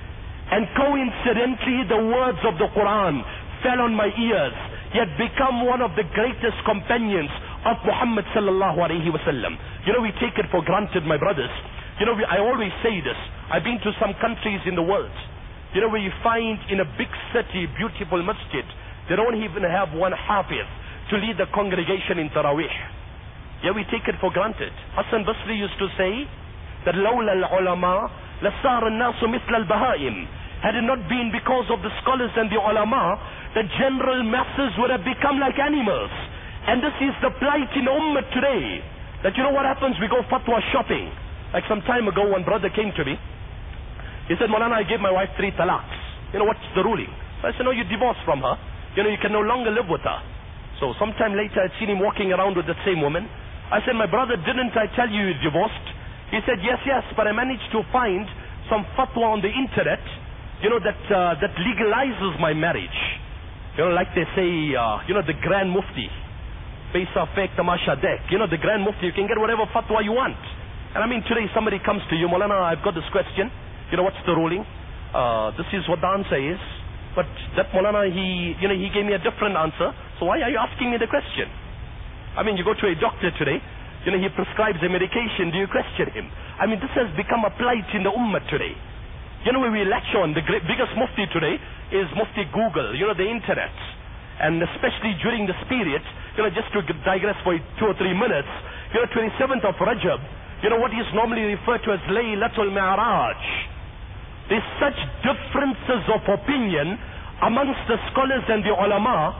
Speaker 1: and coincidentally the words of the Quran fell on my ears. He had become one of the greatest companions of Muhammad sallallahu alayhi wasallam. You know, we take it for granted, my brothers. You know, I always say this. I've been to some countries in the world, you know, where you find in a big city, beautiful masjid, they don't even have one hafiz to lead the congregation in Taraweeh. Yeah, we take it for granted. Hassan Basri used to say that لولا العلماء لصار الناس مثل البهائم. Had it not been because of the scholars and the ulama, the general masses would have become like animals. And this is the plight in ummah today. That, you know what happens? We go fatwa shopping. Like some time ago, one brother came to me. He said, Maulana, I gave my wife 3 talaqs. You know, what's the ruling? So I said, no, you divorced from her. You know, you can no longer live with her. So sometime later, I'd seen him walking around with that same woman. I said, my brother, didn't I tell you you're divorced? He said, yes, but I managed to find some fatwa on the internet, you know, that legalizes my marriage. You know, like they say, you know, the Grand Mufti, Paisa Fek Tamasha Dek. You know, the Grand Mufti, you can get whatever fatwa you want. And I mean, today somebody comes to you, Maulana, I've got this question. You know, what's the ruling? This is what the answer is. But that Maulana, he gave me a different answer. So why are you asking me the question? I mean, you go to a doctor today, you know, he prescribes a medication. Do you question him? I mean, this has become a plight in the ummah today. You know, where we lecture on, the biggest mufti today is Mufti Google, you know, the internet. And especially during this period, you know, just to digress for 2 or 3 minutes, you know, 27th of Rajab, you know, what is normally referred to as Laylatul Mi'raj. There's such differences of opinion amongst the scholars and the ulama,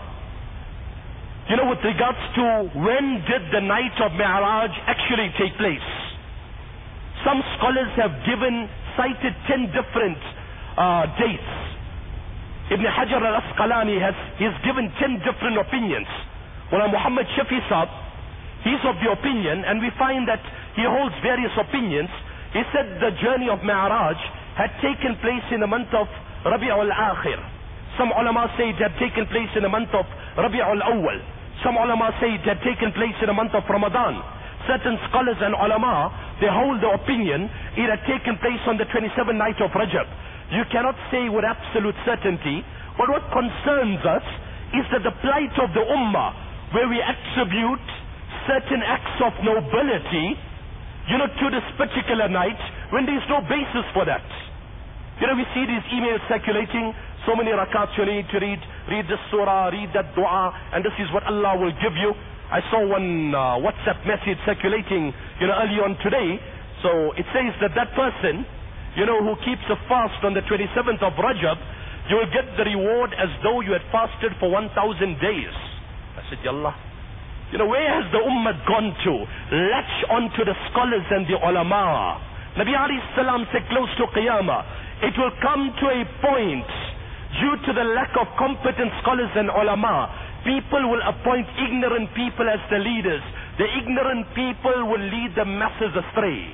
Speaker 1: you know, with regards to when did the night of Mi'raj actually take place. Some scholars have cited 10 different dates. Ibn Hajar al-Asqalani he's given 10 different opinions. Well, Muhammad Shafi Saab, he's of the opinion, and we find that he holds various opinions. He said the journey of Mi'raj had taken place in the month of Rabi'ul Akhir. Some ulama say it had taken place in the month of Rabi'ul Awwal. Some ulama say it had taken place in the month of Ramadan. certain scholars and ulama, they hold the opinion it had taken place on the 27th night of Rajab. You cannot say with absolute certainty, but what concerns us is that the plight of the ummah, where we attribute certain acts of nobility, to this particular night, when there is no basis for that. We see these emails circulating, so many rakats you need to read this surah, read that dua, and this is what Allah will give you. I saw one WhatsApp message circulating, early on today. So it says that person, who keeps a fast on the 27th of Rajab, you will get the reward as though you had fasted for 1,000 days. I said, Yallah. Where has the ummah gone to? Latch on to the scholars and the ulama. Nabi alayhi salam said close to Qiyamah, it will come to a point, due to the lack of competent scholars and ulama, people will appoint ignorant people as the leaders. The ignorant people will lead the masses astray.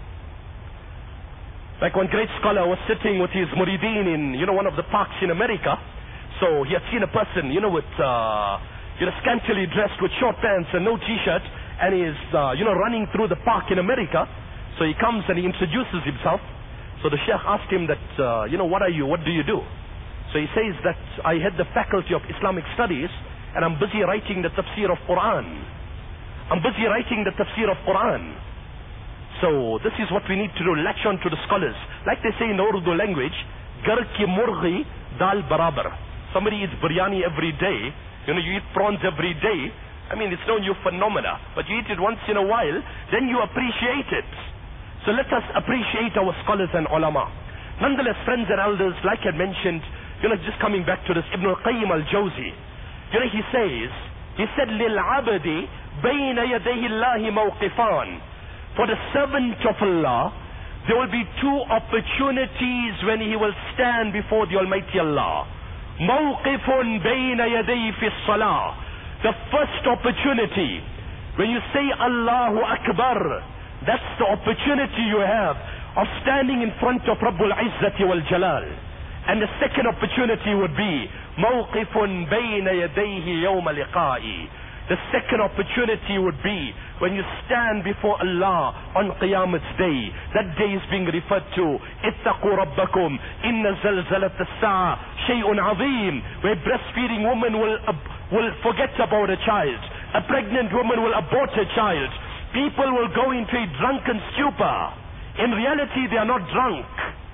Speaker 1: Like one great scholar was sitting with his murideen in, one of the parks in America. So he had seen a person, with, scantily dressed with short pants and no t-shirt, and he is, running through the park in America. So he comes and he introduces himself. So the sheikh asked him that, what are you? What do you do? So he says that I head the faculty of Islamic studies, and I'm busy writing the tafsir of Quran. So this is what we need to do, latch on to the scholars. Like they say in the Urdu language, Gar ki murghi dal barabar. Somebody eats biryani every day, you eat prawns every day. I mean, it's no new phenomena, but you eat it once in a while, then you appreciate it. So let us appreciate our scholars and ulama. Nonetheless, friends and elders, like I mentioned, just coming back to this, Ibn al-Qayyim al-Jawzi, he said, لِلْعَبْدِ بَيْنَ يَدَيْهِ اللَّهِ مَوْقِفَانِ. For the servant of Allah, there will be two opportunities when he will stand before the Almighty Allah. مَوْقِفٌ بَيْنَ يَدَيْهِ فِي الصَّلَاةِ. The first opportunity, when you say Allahu Akbar, that's the opportunity you have of standing in front of Rabbul Izzati wal Jalal. And the second opportunity would be موقف بين يديه يوم لقائي. The second opportunity would be when you stand before Allah on Qiyamah's day. That day is being referred to اتقوا ربكم إن زلزلة الساعة شيء عظيم, where breastfeeding woman will forget about a child. A pregnant woman will abort a child. People will go into a drunken stupor. In reality, they are not drunk.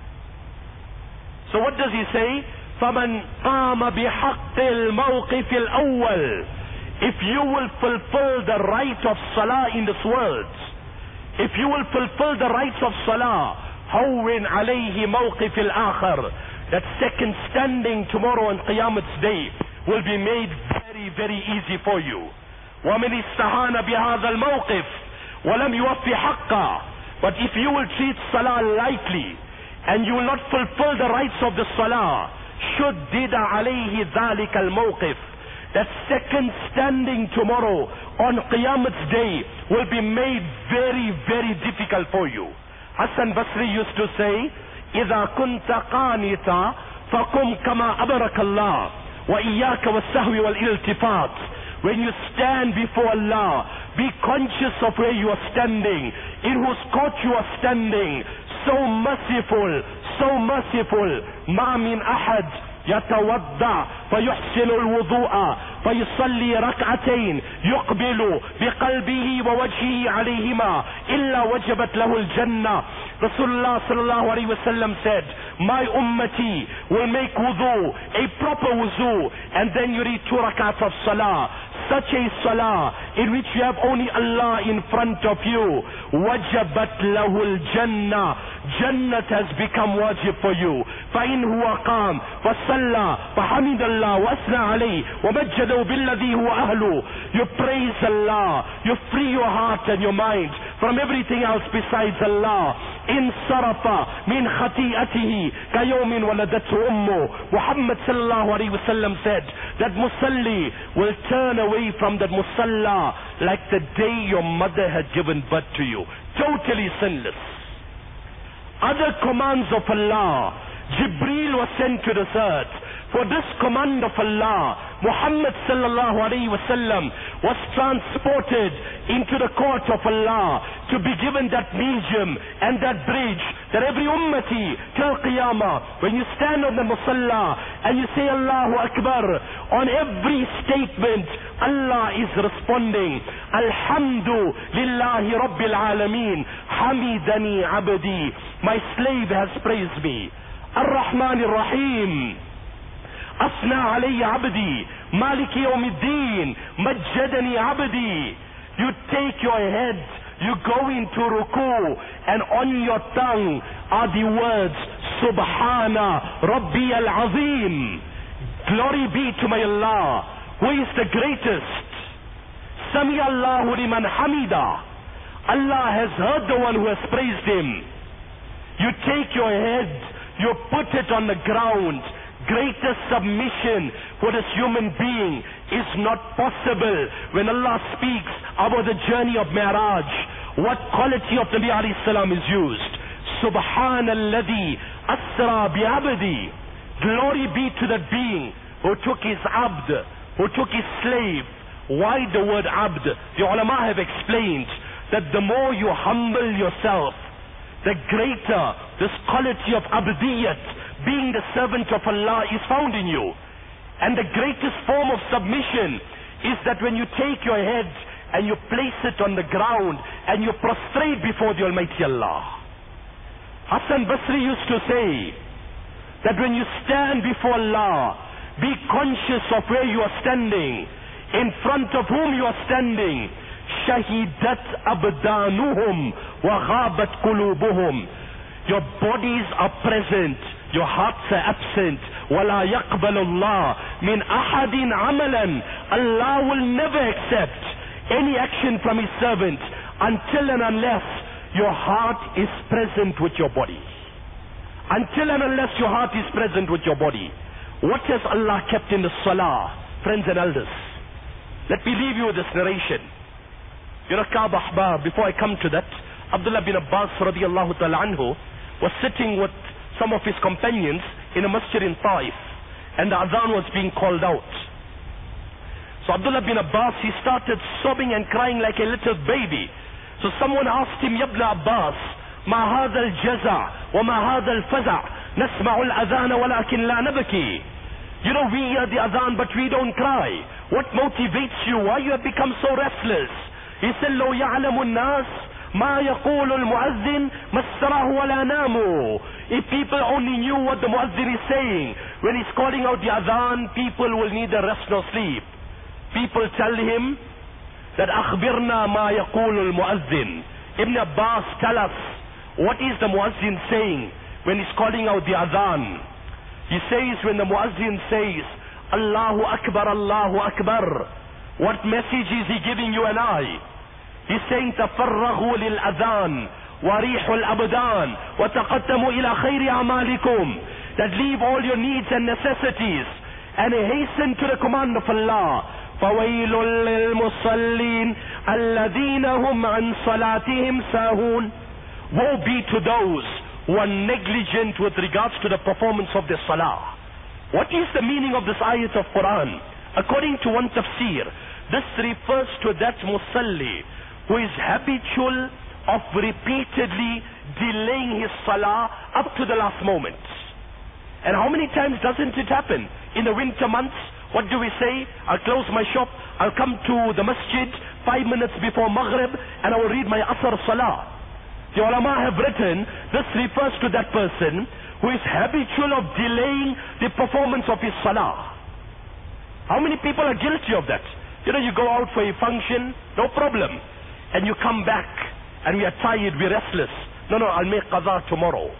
Speaker 1: So what does he say? فَمَنْ قَامَ بِحَقِّ الْمَوْقِفِ الْأَوَّلِ. If you will fulfill the right of salah in this world, if you will fulfill the rights of salah, هَوِّنْ عَلَيْهِ مَوْقِفِ الْآخَرِ. That second standing tomorrow on Qiyamah's day will be made very, very easy for you. وَمِنْ اسْتَهَانَ بِهَذَا الْمَوْقِفِ وَلَمْ يُوَفِّ حَقَّهُ. But if you will treat salah lightly, and you will not fulfill the rights of the salah, شُدِّدَ عَلَيْهِ ذَلِكَ الْمَوْقِفِ. That second standing tomorrow on Qiyamah's day will be made very, very difficult for you. Hassan Basri used to say, إِذَا كُنْتَ قَانِتًا فَقُمْ كَمَا أَبَرَكَ اللَّهُ وَإِيَّاكَ وَالسَّهْوِ وَالْإِلْتِفَاتِ. When you stand before Allah, be conscious of where you are standing, in whose court you are standing. So merciful, so merciful. مَا مِنْ أَحَدٍ يتوضع فيحسن الوضوء فيصلي ركعتين يقبل بقلبه ووجهه عليهما إلا وجبت له الجنة. Rasulullah sallallahu alaihi wasallam said, my ummati will make wudu, a proper wudu, and then you read 2 rakats of salah. Such a salah in which you have only Allah in front of you. Wajabat lahul jannah. Jannat has become wajib for you. فَإِنْ هُوَ قَامْ فَصَلَّى فَحَمِدَ اللَّهُ وَأَثْنَى عَلَيْهِ وَمَجَّدَهُ بِالَّذِي هُوَ أَهْلُهُ. You praise Allah. You free your heart and your mind from everything else besides Allah. إِنْ صَرَفَ مِنْ خَطِيئَتِهِ كَيَوْمٍ وَلَدَتْهُ أُمُّهُ. Muhammad sallallahu alayhi wa sallam said that musalli will turn away from that musalla like the day your mother had given birth to you. Totally sinless. Other commands of Allah, Jibreel was sent to this earth. For this command of Allah, Muhammad sallallahu alayhi wasallam was transported into the court of Allah to be given that medium and that bridge that every ummati till qiyamah, when you stand on the musalla and you say Allahu Akbar, on every statement Allah is responding, Alhamdu lillahi rabbil alameen, hamidani abdi, my slave has praised me. Ar-Rahman ar-Rahim, Asna alayya abdi, Maliki yawmiddin, Majjadani abdi. You take your head, you go into ruku, and on your tongue are the words, Subhana Rabbi al-Azim. Glory be to my Allah, who is the greatest. Sami Allahu liman hamida. Allah has heard the one who has praised him. You take your head, you put it on the ground. Greater submission for this human being is not possible. When Allah speaks about the journey of Mi'raj, what quality of Nabi alayhi salam is used? Subhanalladhi asra bi'abdi. Glory be to that being who took his abd, who took his slave. Why the word abd? The ulama have explained that the more you humble yourself, the greater this quality of abdiyat, being the servant of Allah, is found in you. And the greatest form of submission is that when you take your head and you place it on the ground and you prostrate before the Almighty Allah. Hassan Basri used to say that when you stand before Allah, be conscious of where you are standing, in front of whom you are standing. Shahidat abdanuhum wa ghabat qulubuhum. Your bodies are present, your hearts are absent. وَلَا يَقْبَلُ اللَّهُ مِنْ أَحَدٍ عَمَلًا. Allah will never accept any action from His servant until and unless your heart is present with your body. Until and unless your heart is present with your body. What has Allah kept in the salah, friends and elders? Let me leave you with this narration. You know, Ka'b Ahbar, before I come to that, Abdullah bin Abbas radiallahu ta'ala anhu was sitting with some of his companions in a masjid in Taif, and the adhan was being called out. So Abdullah bin Abbas, he started sobbing and crying like a little baby. So someone asked him, Yabna Abbas, ma hadha al-jaza' wa ma hadha al-faza' nasma'u al-adhan walakin la nabki. You know, we hear the adhan but we don't cry. What motivates you? Why you have become so restless? He said, لو يعلم الناس ما يقول المؤذن ما استراحوا ولا ناموا. If people only knew what the muazzin is saying, when he's calling out the adhan, people will neither rest nor sleep. People tell him that أخبرنا ما يقول المؤذن. Ibn Abbas, tell us, what is the muazzin saying when he's calling out the adhan? He says, when the muazzin says, Allahu Akbar, Allahu Akbar, what message is he giving you and I? He's saying, تفرغوا للأذان وريح الأبدان وتقدموا إلى خير أعمالكم. That leave all your needs and necessities and hasten to the command of Allah. فويل للمصلين الذين هم عن صلاتهم ساهون. Woe be to those who are negligent with regards to the performance of their salah. What is the meaning of this ayat of Quran? According to one tafsir, this refers to that musalli who is habitual of repeatedly delaying his salah up to the last moment. And how many times doesn't it happen? In the winter months, what do we say? I'll close my shop, I'll come to the masjid 5 minutes before Maghrib and I will read my Asr salah. The ulama have written, this refers to that person who is habitual of delaying the performance of his salah. How many people are guilty of that? You know, you go out for a function, no problem. And you come back and we are tired, we're restless. No, I'll make qaza tomorrow.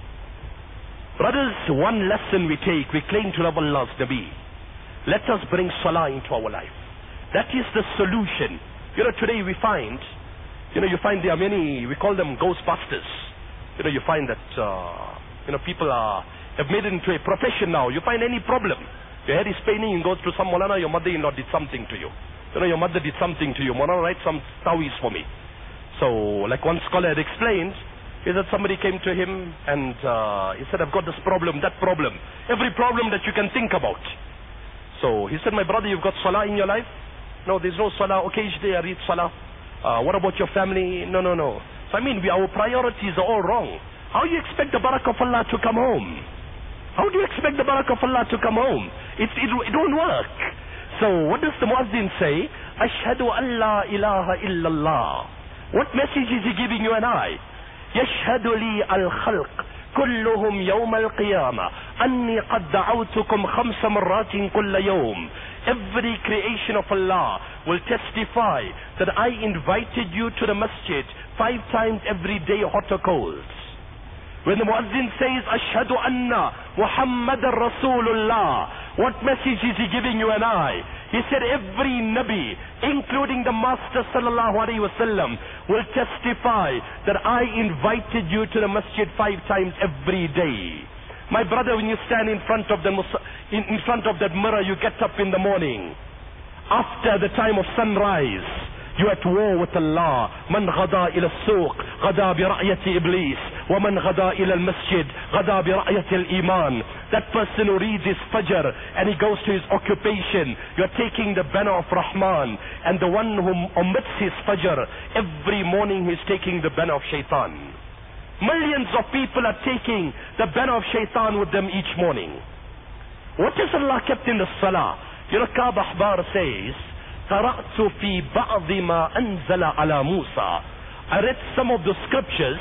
Speaker 1: Brothers, one lesson we take, we claim to love Allah's Nabi. Let us bring salah into our life. That is the solution. You know, today we find, you find there are many, we call them ghostbusters. You find that, people have made it into a profession now. You find any problem, your head is paining, you go to some Maulana, your mother-in-law did something to you. Your mother did something to you. Maulana, write some tawis for me. So, like one scholar had explained, is that somebody came to him and he said, I've got this problem, that problem, every problem that you can think about. So he said, my brother, you've got salah in your life? No, there's no salah. Occasionally I read salah. What about your family? No. So I mean, our priorities are all wrong. How do you expect the barakah of Allah to come home? How do you expect the barakah of Allah to come home? It won't work. So what does the muazzin say? Ashhadu an la ilaha illallah. What message is he giving you and I? Yashhadu li al-khalq كلهم يوم القيامة أني قد دعوتكم 5 مرات كل يوم. Every creation of Allah will testify that I invited you to the masjid 5 times every day, hot or cold. When the muazzin says Ashhadu anna Muhammadan Rasulullah, what message is he giving you and I? He said every Nabi, including the Master sallallahu alaihi wasallam, will testify that I invited you to the masjid 5 times every day. My brother, when you stand in front of that mirror, you get up in the morning. After the time of sunrise, you're at war with Allah. Man ghada ila al-suq, ghada bi ra'yati iblis. Wa man ghada ila al-masjid, ghada bi ra'yati al-iman. That person who reads his fajr and he goes to his occupation, you're taking the banner of Rahman. And the one who omits his fajr, every morning he's taking the banner of shaitan. Millions of people are taking the banner of shaitan with them each morning. What has Allah kept in the salah? You know, Ka'b Ahbar says, قرأت في بعض ما أنزل على موسى. I read some of the scriptures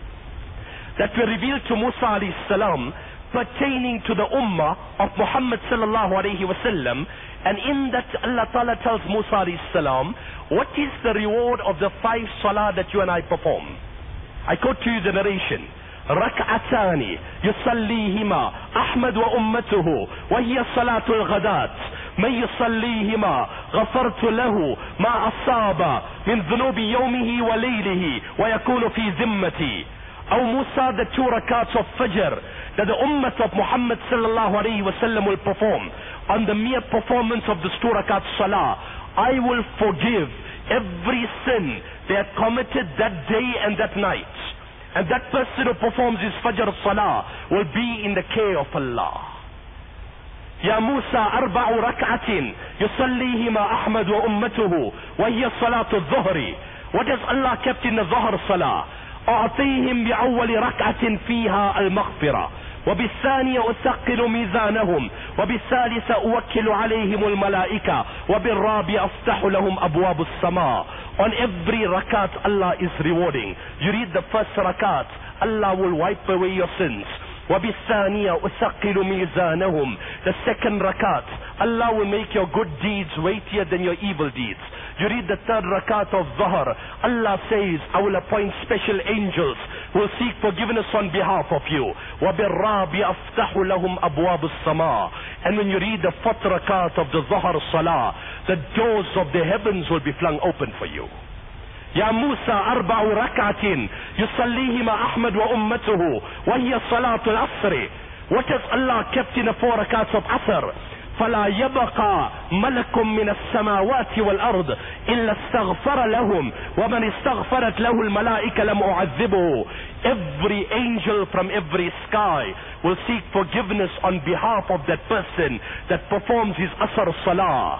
Speaker 1: that were revealed to Musa alayhi salam pertaining to the ummah of Muhammad sallallahu alayhi wasallam, and in that Allah Ta'ala tells Musa alayhi salam, what is the reward of the 5 salah that you and I perform? I quote to you the narration. ركعتان يصليهما أحمد وأمته وهي صلاة الغداة من يصليهما غفرت له ما أصاب من ذنوب يومه وليله ويكون في ذمتي. أو Musa, the 2 rakats of Fajr that the ummah of Muhammad sallallahu alayhi wasallam will perform, on the mere performance of the 2 rakats salah, I will forgive every sin they had committed that day and that night. And that person who performs his Fajr Salah will be in the care of Allah. يا موسى 4 ركعة يصليهما أحمد وأمته وهي صلاة الظهر. What has Allah kept in the Dhuhr Salah? أعطيهم بأول ركعة فيها المغفرة وبالثانية أثقل ميزانهم وبالثالثة أوكل عليهم الملائكة وبالرابعة أفتح لهم أبواب السماء. On every rakat Allah is rewarding. You read the first rakat, Allah will wipe away your sins. وَبِالثَّانِيَةِ أُثَقِّلُ مِيزَانَهُم. The second rakat, Allah will make your good deeds weightier than your evil deeds. You read the third rakat of Dhuhr, Allah says, I will appoint special angels who will seek forgiveness on behalf of you. وَبِالرَّابِعِ أَفْتَحُ لَهُمْ أَبْوَابُ السَّمَاءِ. And when you read the 4th rakat of the Dhuhr Salah, the doors of the heavens will be flung open for you. يا موسى 4 ركعة يصليهما أحمد وأمته وهي صلاة العصر. What has Allah kept in the 4 rakats of Asr? فلا يبقى ملك من السماوات والأرض إلا استغفر لهم ومن استغفرت له الملائكة لم أعذبه. Every angel from every sky will seek forgiveness on behalf of that person that performs his Asr Salah.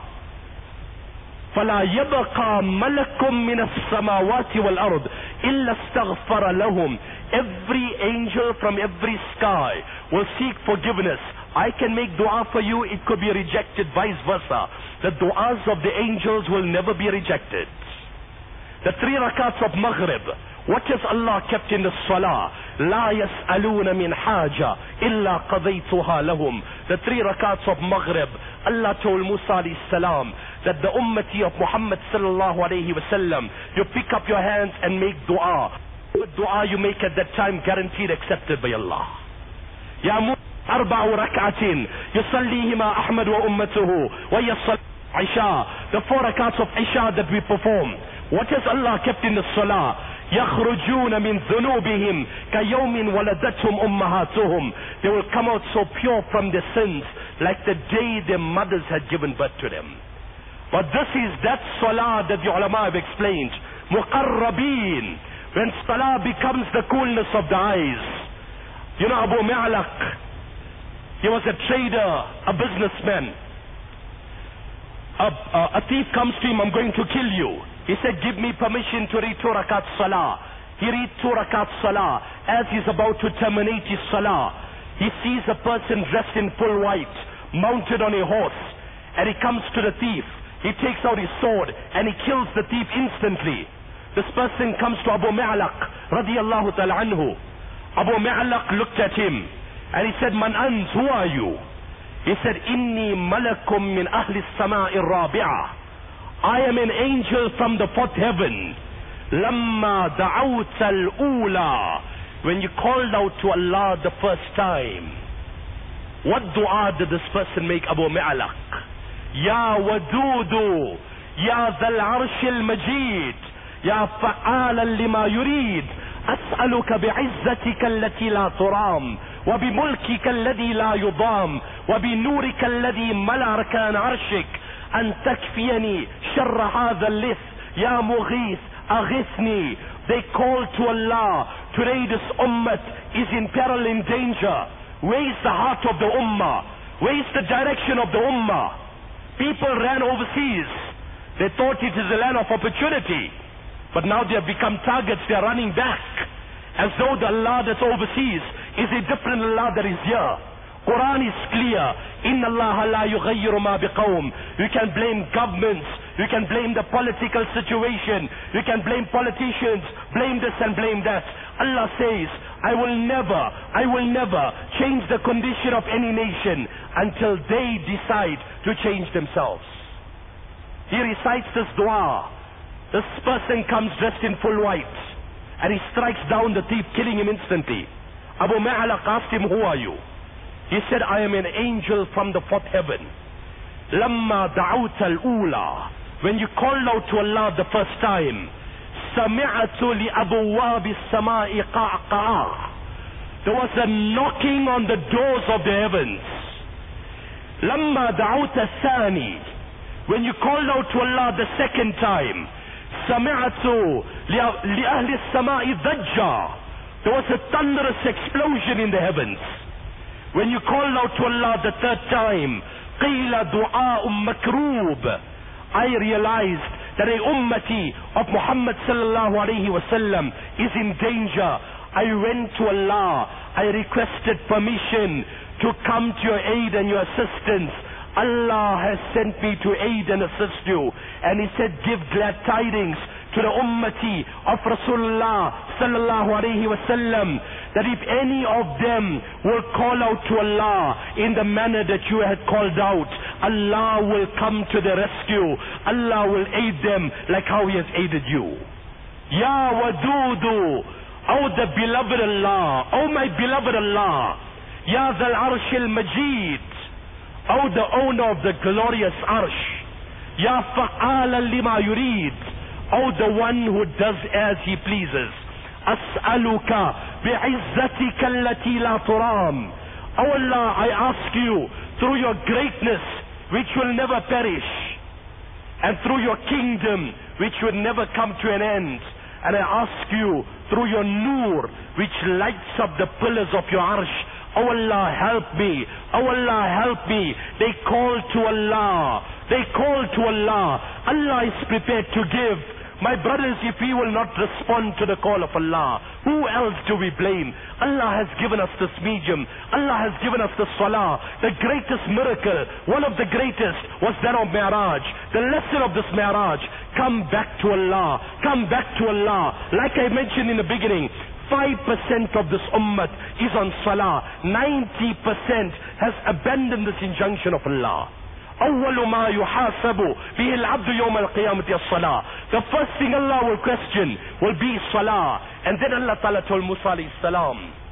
Speaker 1: فلا يبقى ملك من السماوات والأرض إلا استغفر لهم. Every angel from every sky will seek forgiveness. I can make dua for you, it could be rejected, vice versa. The duas of the angels will never be rejected. The 3 rakats of Maghrib, what has Allah kept in the Salah? لا يسألون من حاجة إلا قضيتها لهم. The 3 rakats of Maghrib, Allah told Musa alayhi salam that the ummati of Muhammad sallallahu alayhi wasallam, you pick up your hands and make dua. The dua you make at that time guaranteed accepted by Allah. يا موسى 4 ركعة يصليهما أحمد وأمته وهي صلاة Isha. The 4 rakats of Isha that we perform. What has Allah kept in the Salah? يخرجون من ذنوبهم كيوم ولدتهم أمهاتهم. They will come out so pure from their sins like the day their mothers had given birth to them. But this is that Salah that the ulama have explained. مقربين. When Salah becomes the coolness of the eyes. You know Abu Ma'laq, he was a trader, a businessman. a thief comes to him, I'm going to kill you. He said, give me permission to read 2 rakat salah. He reads 2 rakat salah. As he's about to terminate his salah, he sees a person dressed in full white, mounted on a horse, and he comes to the thief. He takes out his sword and he kills the thief instantly. This person comes to Abu Mu'allaq radiyallahu ta'ala anhu. Abu Mu'allaq looked at him and he said, Man ant, who are you? He said, Inni malakum min ahli as-sama'i ar-rabi'ah. I am an angel from the 4th heaven. Lamma da'awta al-ula. When you called out to Allah the first time, what dua did this person make, Abu Mu'allaq? Ya wadudu, ya dhal arsh al-majid, ya fa'alan lima yurid, as'aluka bi'izzatika allati la turam, wa bimulkika alladhi la yudam, wa binurika alladhi mala arkan arshik, an takfiyani sharra hadha al-lith, ya mughith, aghithni. They call to Allah. Today this ummah is in peril, in danger. Where is the heart of the ummah? Where is the direction of the ummah? People ran overseas. They thought it is a land of opportunity. But now they have become targets. They are running back. As though the Allah that's overseas is a different Allah that is here. Quran is clear. Inna Allah la yughayyiru ma biqawm. You can blame governments. You can blame the political situation. You can blame politicians. Blame this and blame that. Allah says, I will never change the condition of any nation until they decide to change themselves. He recites this dua. This person comes dressed in full white and he strikes down the thief, killing him instantly. Abu Mu'allaq asked him, who are you? He said, I am an angel from the 4th heaven. Lamma da'awta al-ula. When you called out to Allah the first time, sami'atu li abwabi as-sama'i qa'qa'a. There was a knocking on the doors of the heavens. Lamma da'awta thani. When you called out to Allah the second time, sami'atu li ahli as-sama'i dhajja. There was a thunderous explosion in the heavens. When you called out to Allah the third time, qila du'a'um makroob. I realized that a ummati of Muhammad sallallahu alayhi wasallam is in danger. I went to Allah. I requested permission to come to your aid and your assistance. Allah has sent me to aid and assist you. And He said, give glad tidings to the ummati of Rasulullah sallallahu alayhi wasallam, that if any of them will call out to Allah in the manner that you had called out, Allah will come to the rescue. Allah will aid them like how He has aided you. Ya Wadudu, oh the beloved Allah, oh my beloved Allah, Ya Dhal Arsh al-Majid, oh the owner of the glorious Arsh, Ya Fa'ala lima yurid, oh the one who does as He pleases. As'aluka bi'izzatika allati la turam. Oh Allah, I ask you through your greatness which will never perish, and through your kingdom which will never come to an end, and I ask you through your nur which lights up the pillars of your arsh. Oh Allah, help me. Oh Allah, help me. They call to Allah. They call to Allah. Allah is prepared to give. My brothers, if we will not respond to the call of Allah, who else do we blame? Allah has given us this medium. Allah has given us the salah. The greatest miracle, one of the greatest, was that of Mi'raj. The lesson of this Mi'raj, come back to Allah. Come back to Allah. Like I mentioned in the beginning, 5% of this ummah is on salah. 90% has abandoned this injunction of Allah. أول ما يحاسب به العبد يوم القيامة الصلاة. The first thing Allah will question will be salah. And then Allah Ta'ala told Musa alayhi salam,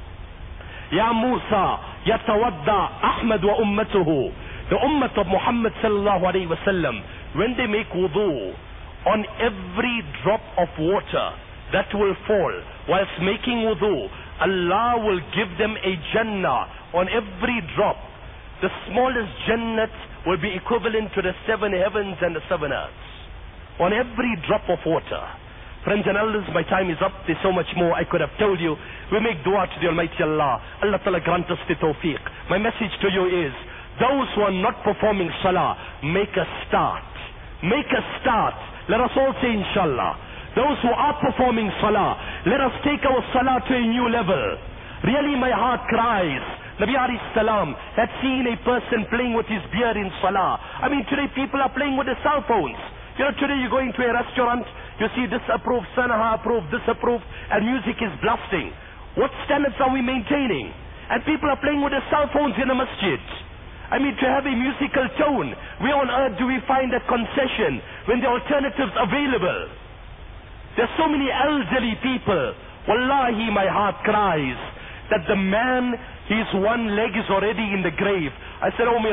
Speaker 1: Ya Musa, yatawadda Ahmad wa ummatuhu. The ummah of Muhammad sallallahu alayhi wa sallam, when they make wudu, on every drop of water that will fall whilst making wudu, Allah will give them a Jannah on every drop. The smallest Jannat will be equivalent to the 7 heavens and the 7 earths. On every drop of water. Friends and elders, my time is up. There's so much more I could have told you. We make dua to the Almighty Allah. Allah Ta'ala grant us the tawfiq. My message to you is, those who are not performing salah, make a start. make a start. Let us all say inshallah. Those who are performing salah, let us take our salah to a new level. Really my heart cries. Nabi alayhi salam had seen a person playing with his beard in salah. I mean, today people are playing with their cell phones. You know, today you go into a restaurant, you see this approved, Sanaha approved, this approved, and music is blasting. What standards are we maintaining? And people are playing with their cell phones in the masjid. I mean, to have a musical tone, where on earth do we find that concession when the alternatives available? There's so many elderly people. Wallahi, my heart cries that the man, his one leg is already in the grave. I said, oh may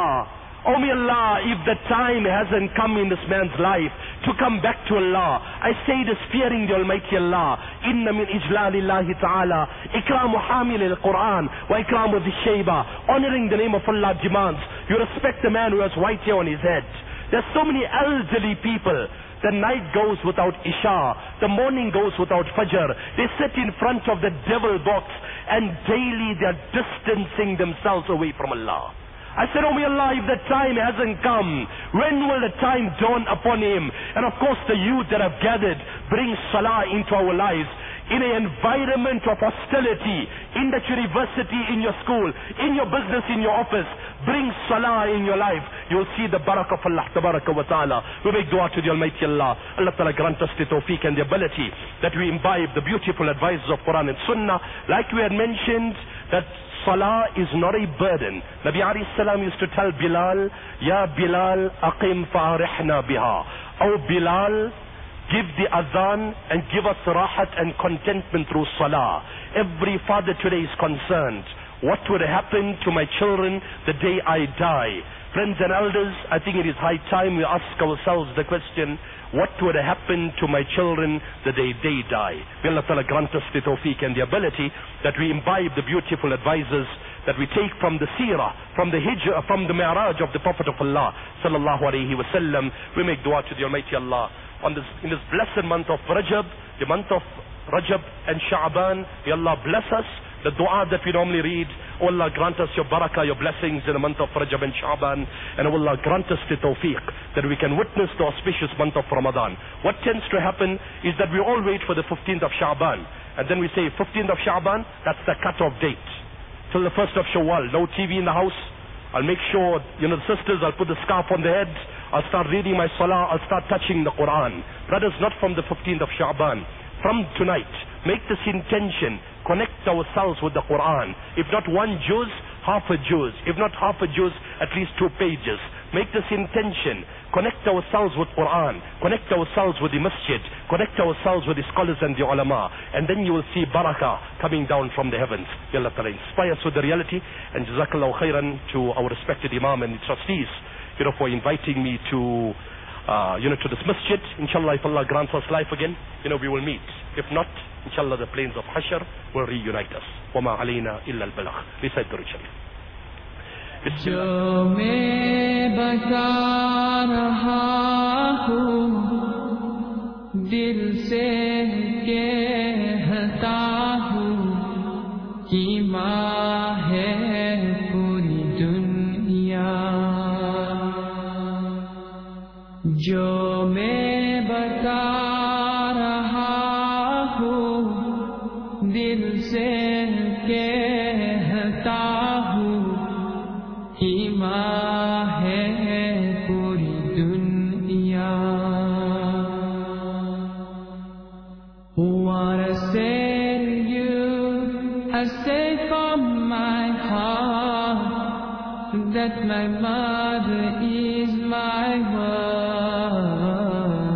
Speaker 1: Allah, if the time hasn't come in this man's life to come back to Allah, I say this fearing the Almighty Allah. Inna min ijlalillahi ta'ala ikramu hamil al-Quran wa ikramu dhishayba. Honoring the name of Allah demands you respect the man who has white hair on his head. There's so many elderly people. The night goes without Isha. The morning goes without Fajr. They sit in front of the devil box and daily they are distancing themselves away from Allah. I said, oh may Allah, if the time hasn't come, when will the time dawn upon him? And of course the youth that have gathered bring salah into our lives. In an environment of hostility, in that university, in your school, in your business, in your office, bring salah in your life. You will see the barakah of Allah tabaraka wa ta'ala. We make dua to the Almighty Allah. Allah ta'ala grant us the tawfiq and the ability that we imbibe the beautiful advices of Quran and Sunnah. Like we had mentioned, that salah is not a burden. Nabi alayhi salam used to tell Bilal, Ya Bilal, aqim fa'arihna biha. Oh Bilal, give the adhan and give us rahat and contentment through salah. Every father today is concerned. What would happen to my children the day I die? Friends and elders, I think it is high time we ask ourselves the question, what would happen to my children the day they die? May Allah Ta'ala grant us the tawfiq and the ability that we imbibe the beautiful advices that we take from the seerah, from the hijrah, from the mi'raj of the Prophet of Allah sallallahu alayhi wa sallam. We make dua to the Almighty Allah in this blessed month of Rajab, the month of Rajab and Sha'ban. May Allah bless us. The dua that we normally read, oh Allah grant us your barakah, your blessings in the month of Rajab and Sha'ban, and oh Allah grant us the tawfiq that we can witness the auspicious month of Ramadan. What tends to happen is that we all wait for the 15th of Sha'ban, and then we say 15th of Sha'ban, that's the cut-off date. Till the 1st of Shawwal, no TV in the house. I'll make sure, the sisters, I'll put the scarf on the head. I'll start reading my salah. I'll start touching the Quran. Brothers, not from the 15th of Sha'ban. From tonight, make this intention. Connect ourselves with the Quran. If not one juz, half a juz. If not half a juz, at least 2 pages. Make this intention. Connect ourselves with Quran. Connect ourselves with the masjid. Connect ourselves with the scholars and the ulama. And then you will see barakah coming down from the heavens. May Allah Ta'ala inspire us with the reality. And Jazakallahu khairan to our respected Imam and the trustees, for inviting me to to this masjid. Inshallah, if Allah grants us life again, we will meet. If not, inshallah, the plains of Hashr will reunite us. وَمَا عَلَيْنَا إِلَّا الْبَلَغْ. Recite the Sharif.
Speaker 2: जो मैं बता रहा हूँ दिल से कहता हूँ कि माँ है पूरी दुनिया। जो मैं बता रहा हूँ दिल से कहता हूँ कि माँ है पूरी दुनिया। What I say to you, I say from my heart, that my mother is my world.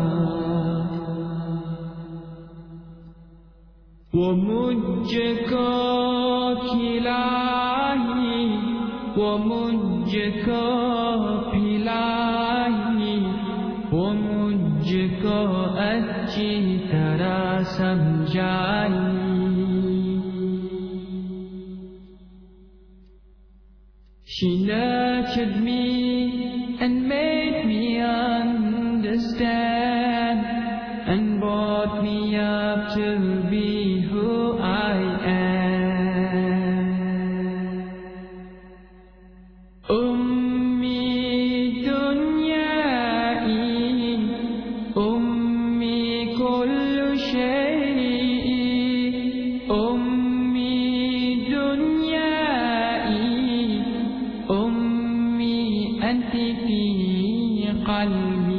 Speaker 2: वो मुझको खिलाई, वो मुझको पिलाई, वो मुझको अच्छी तरह समझाई। She nurtured me and made me understand and brought me up to be who I am. Ummi dunya قلبي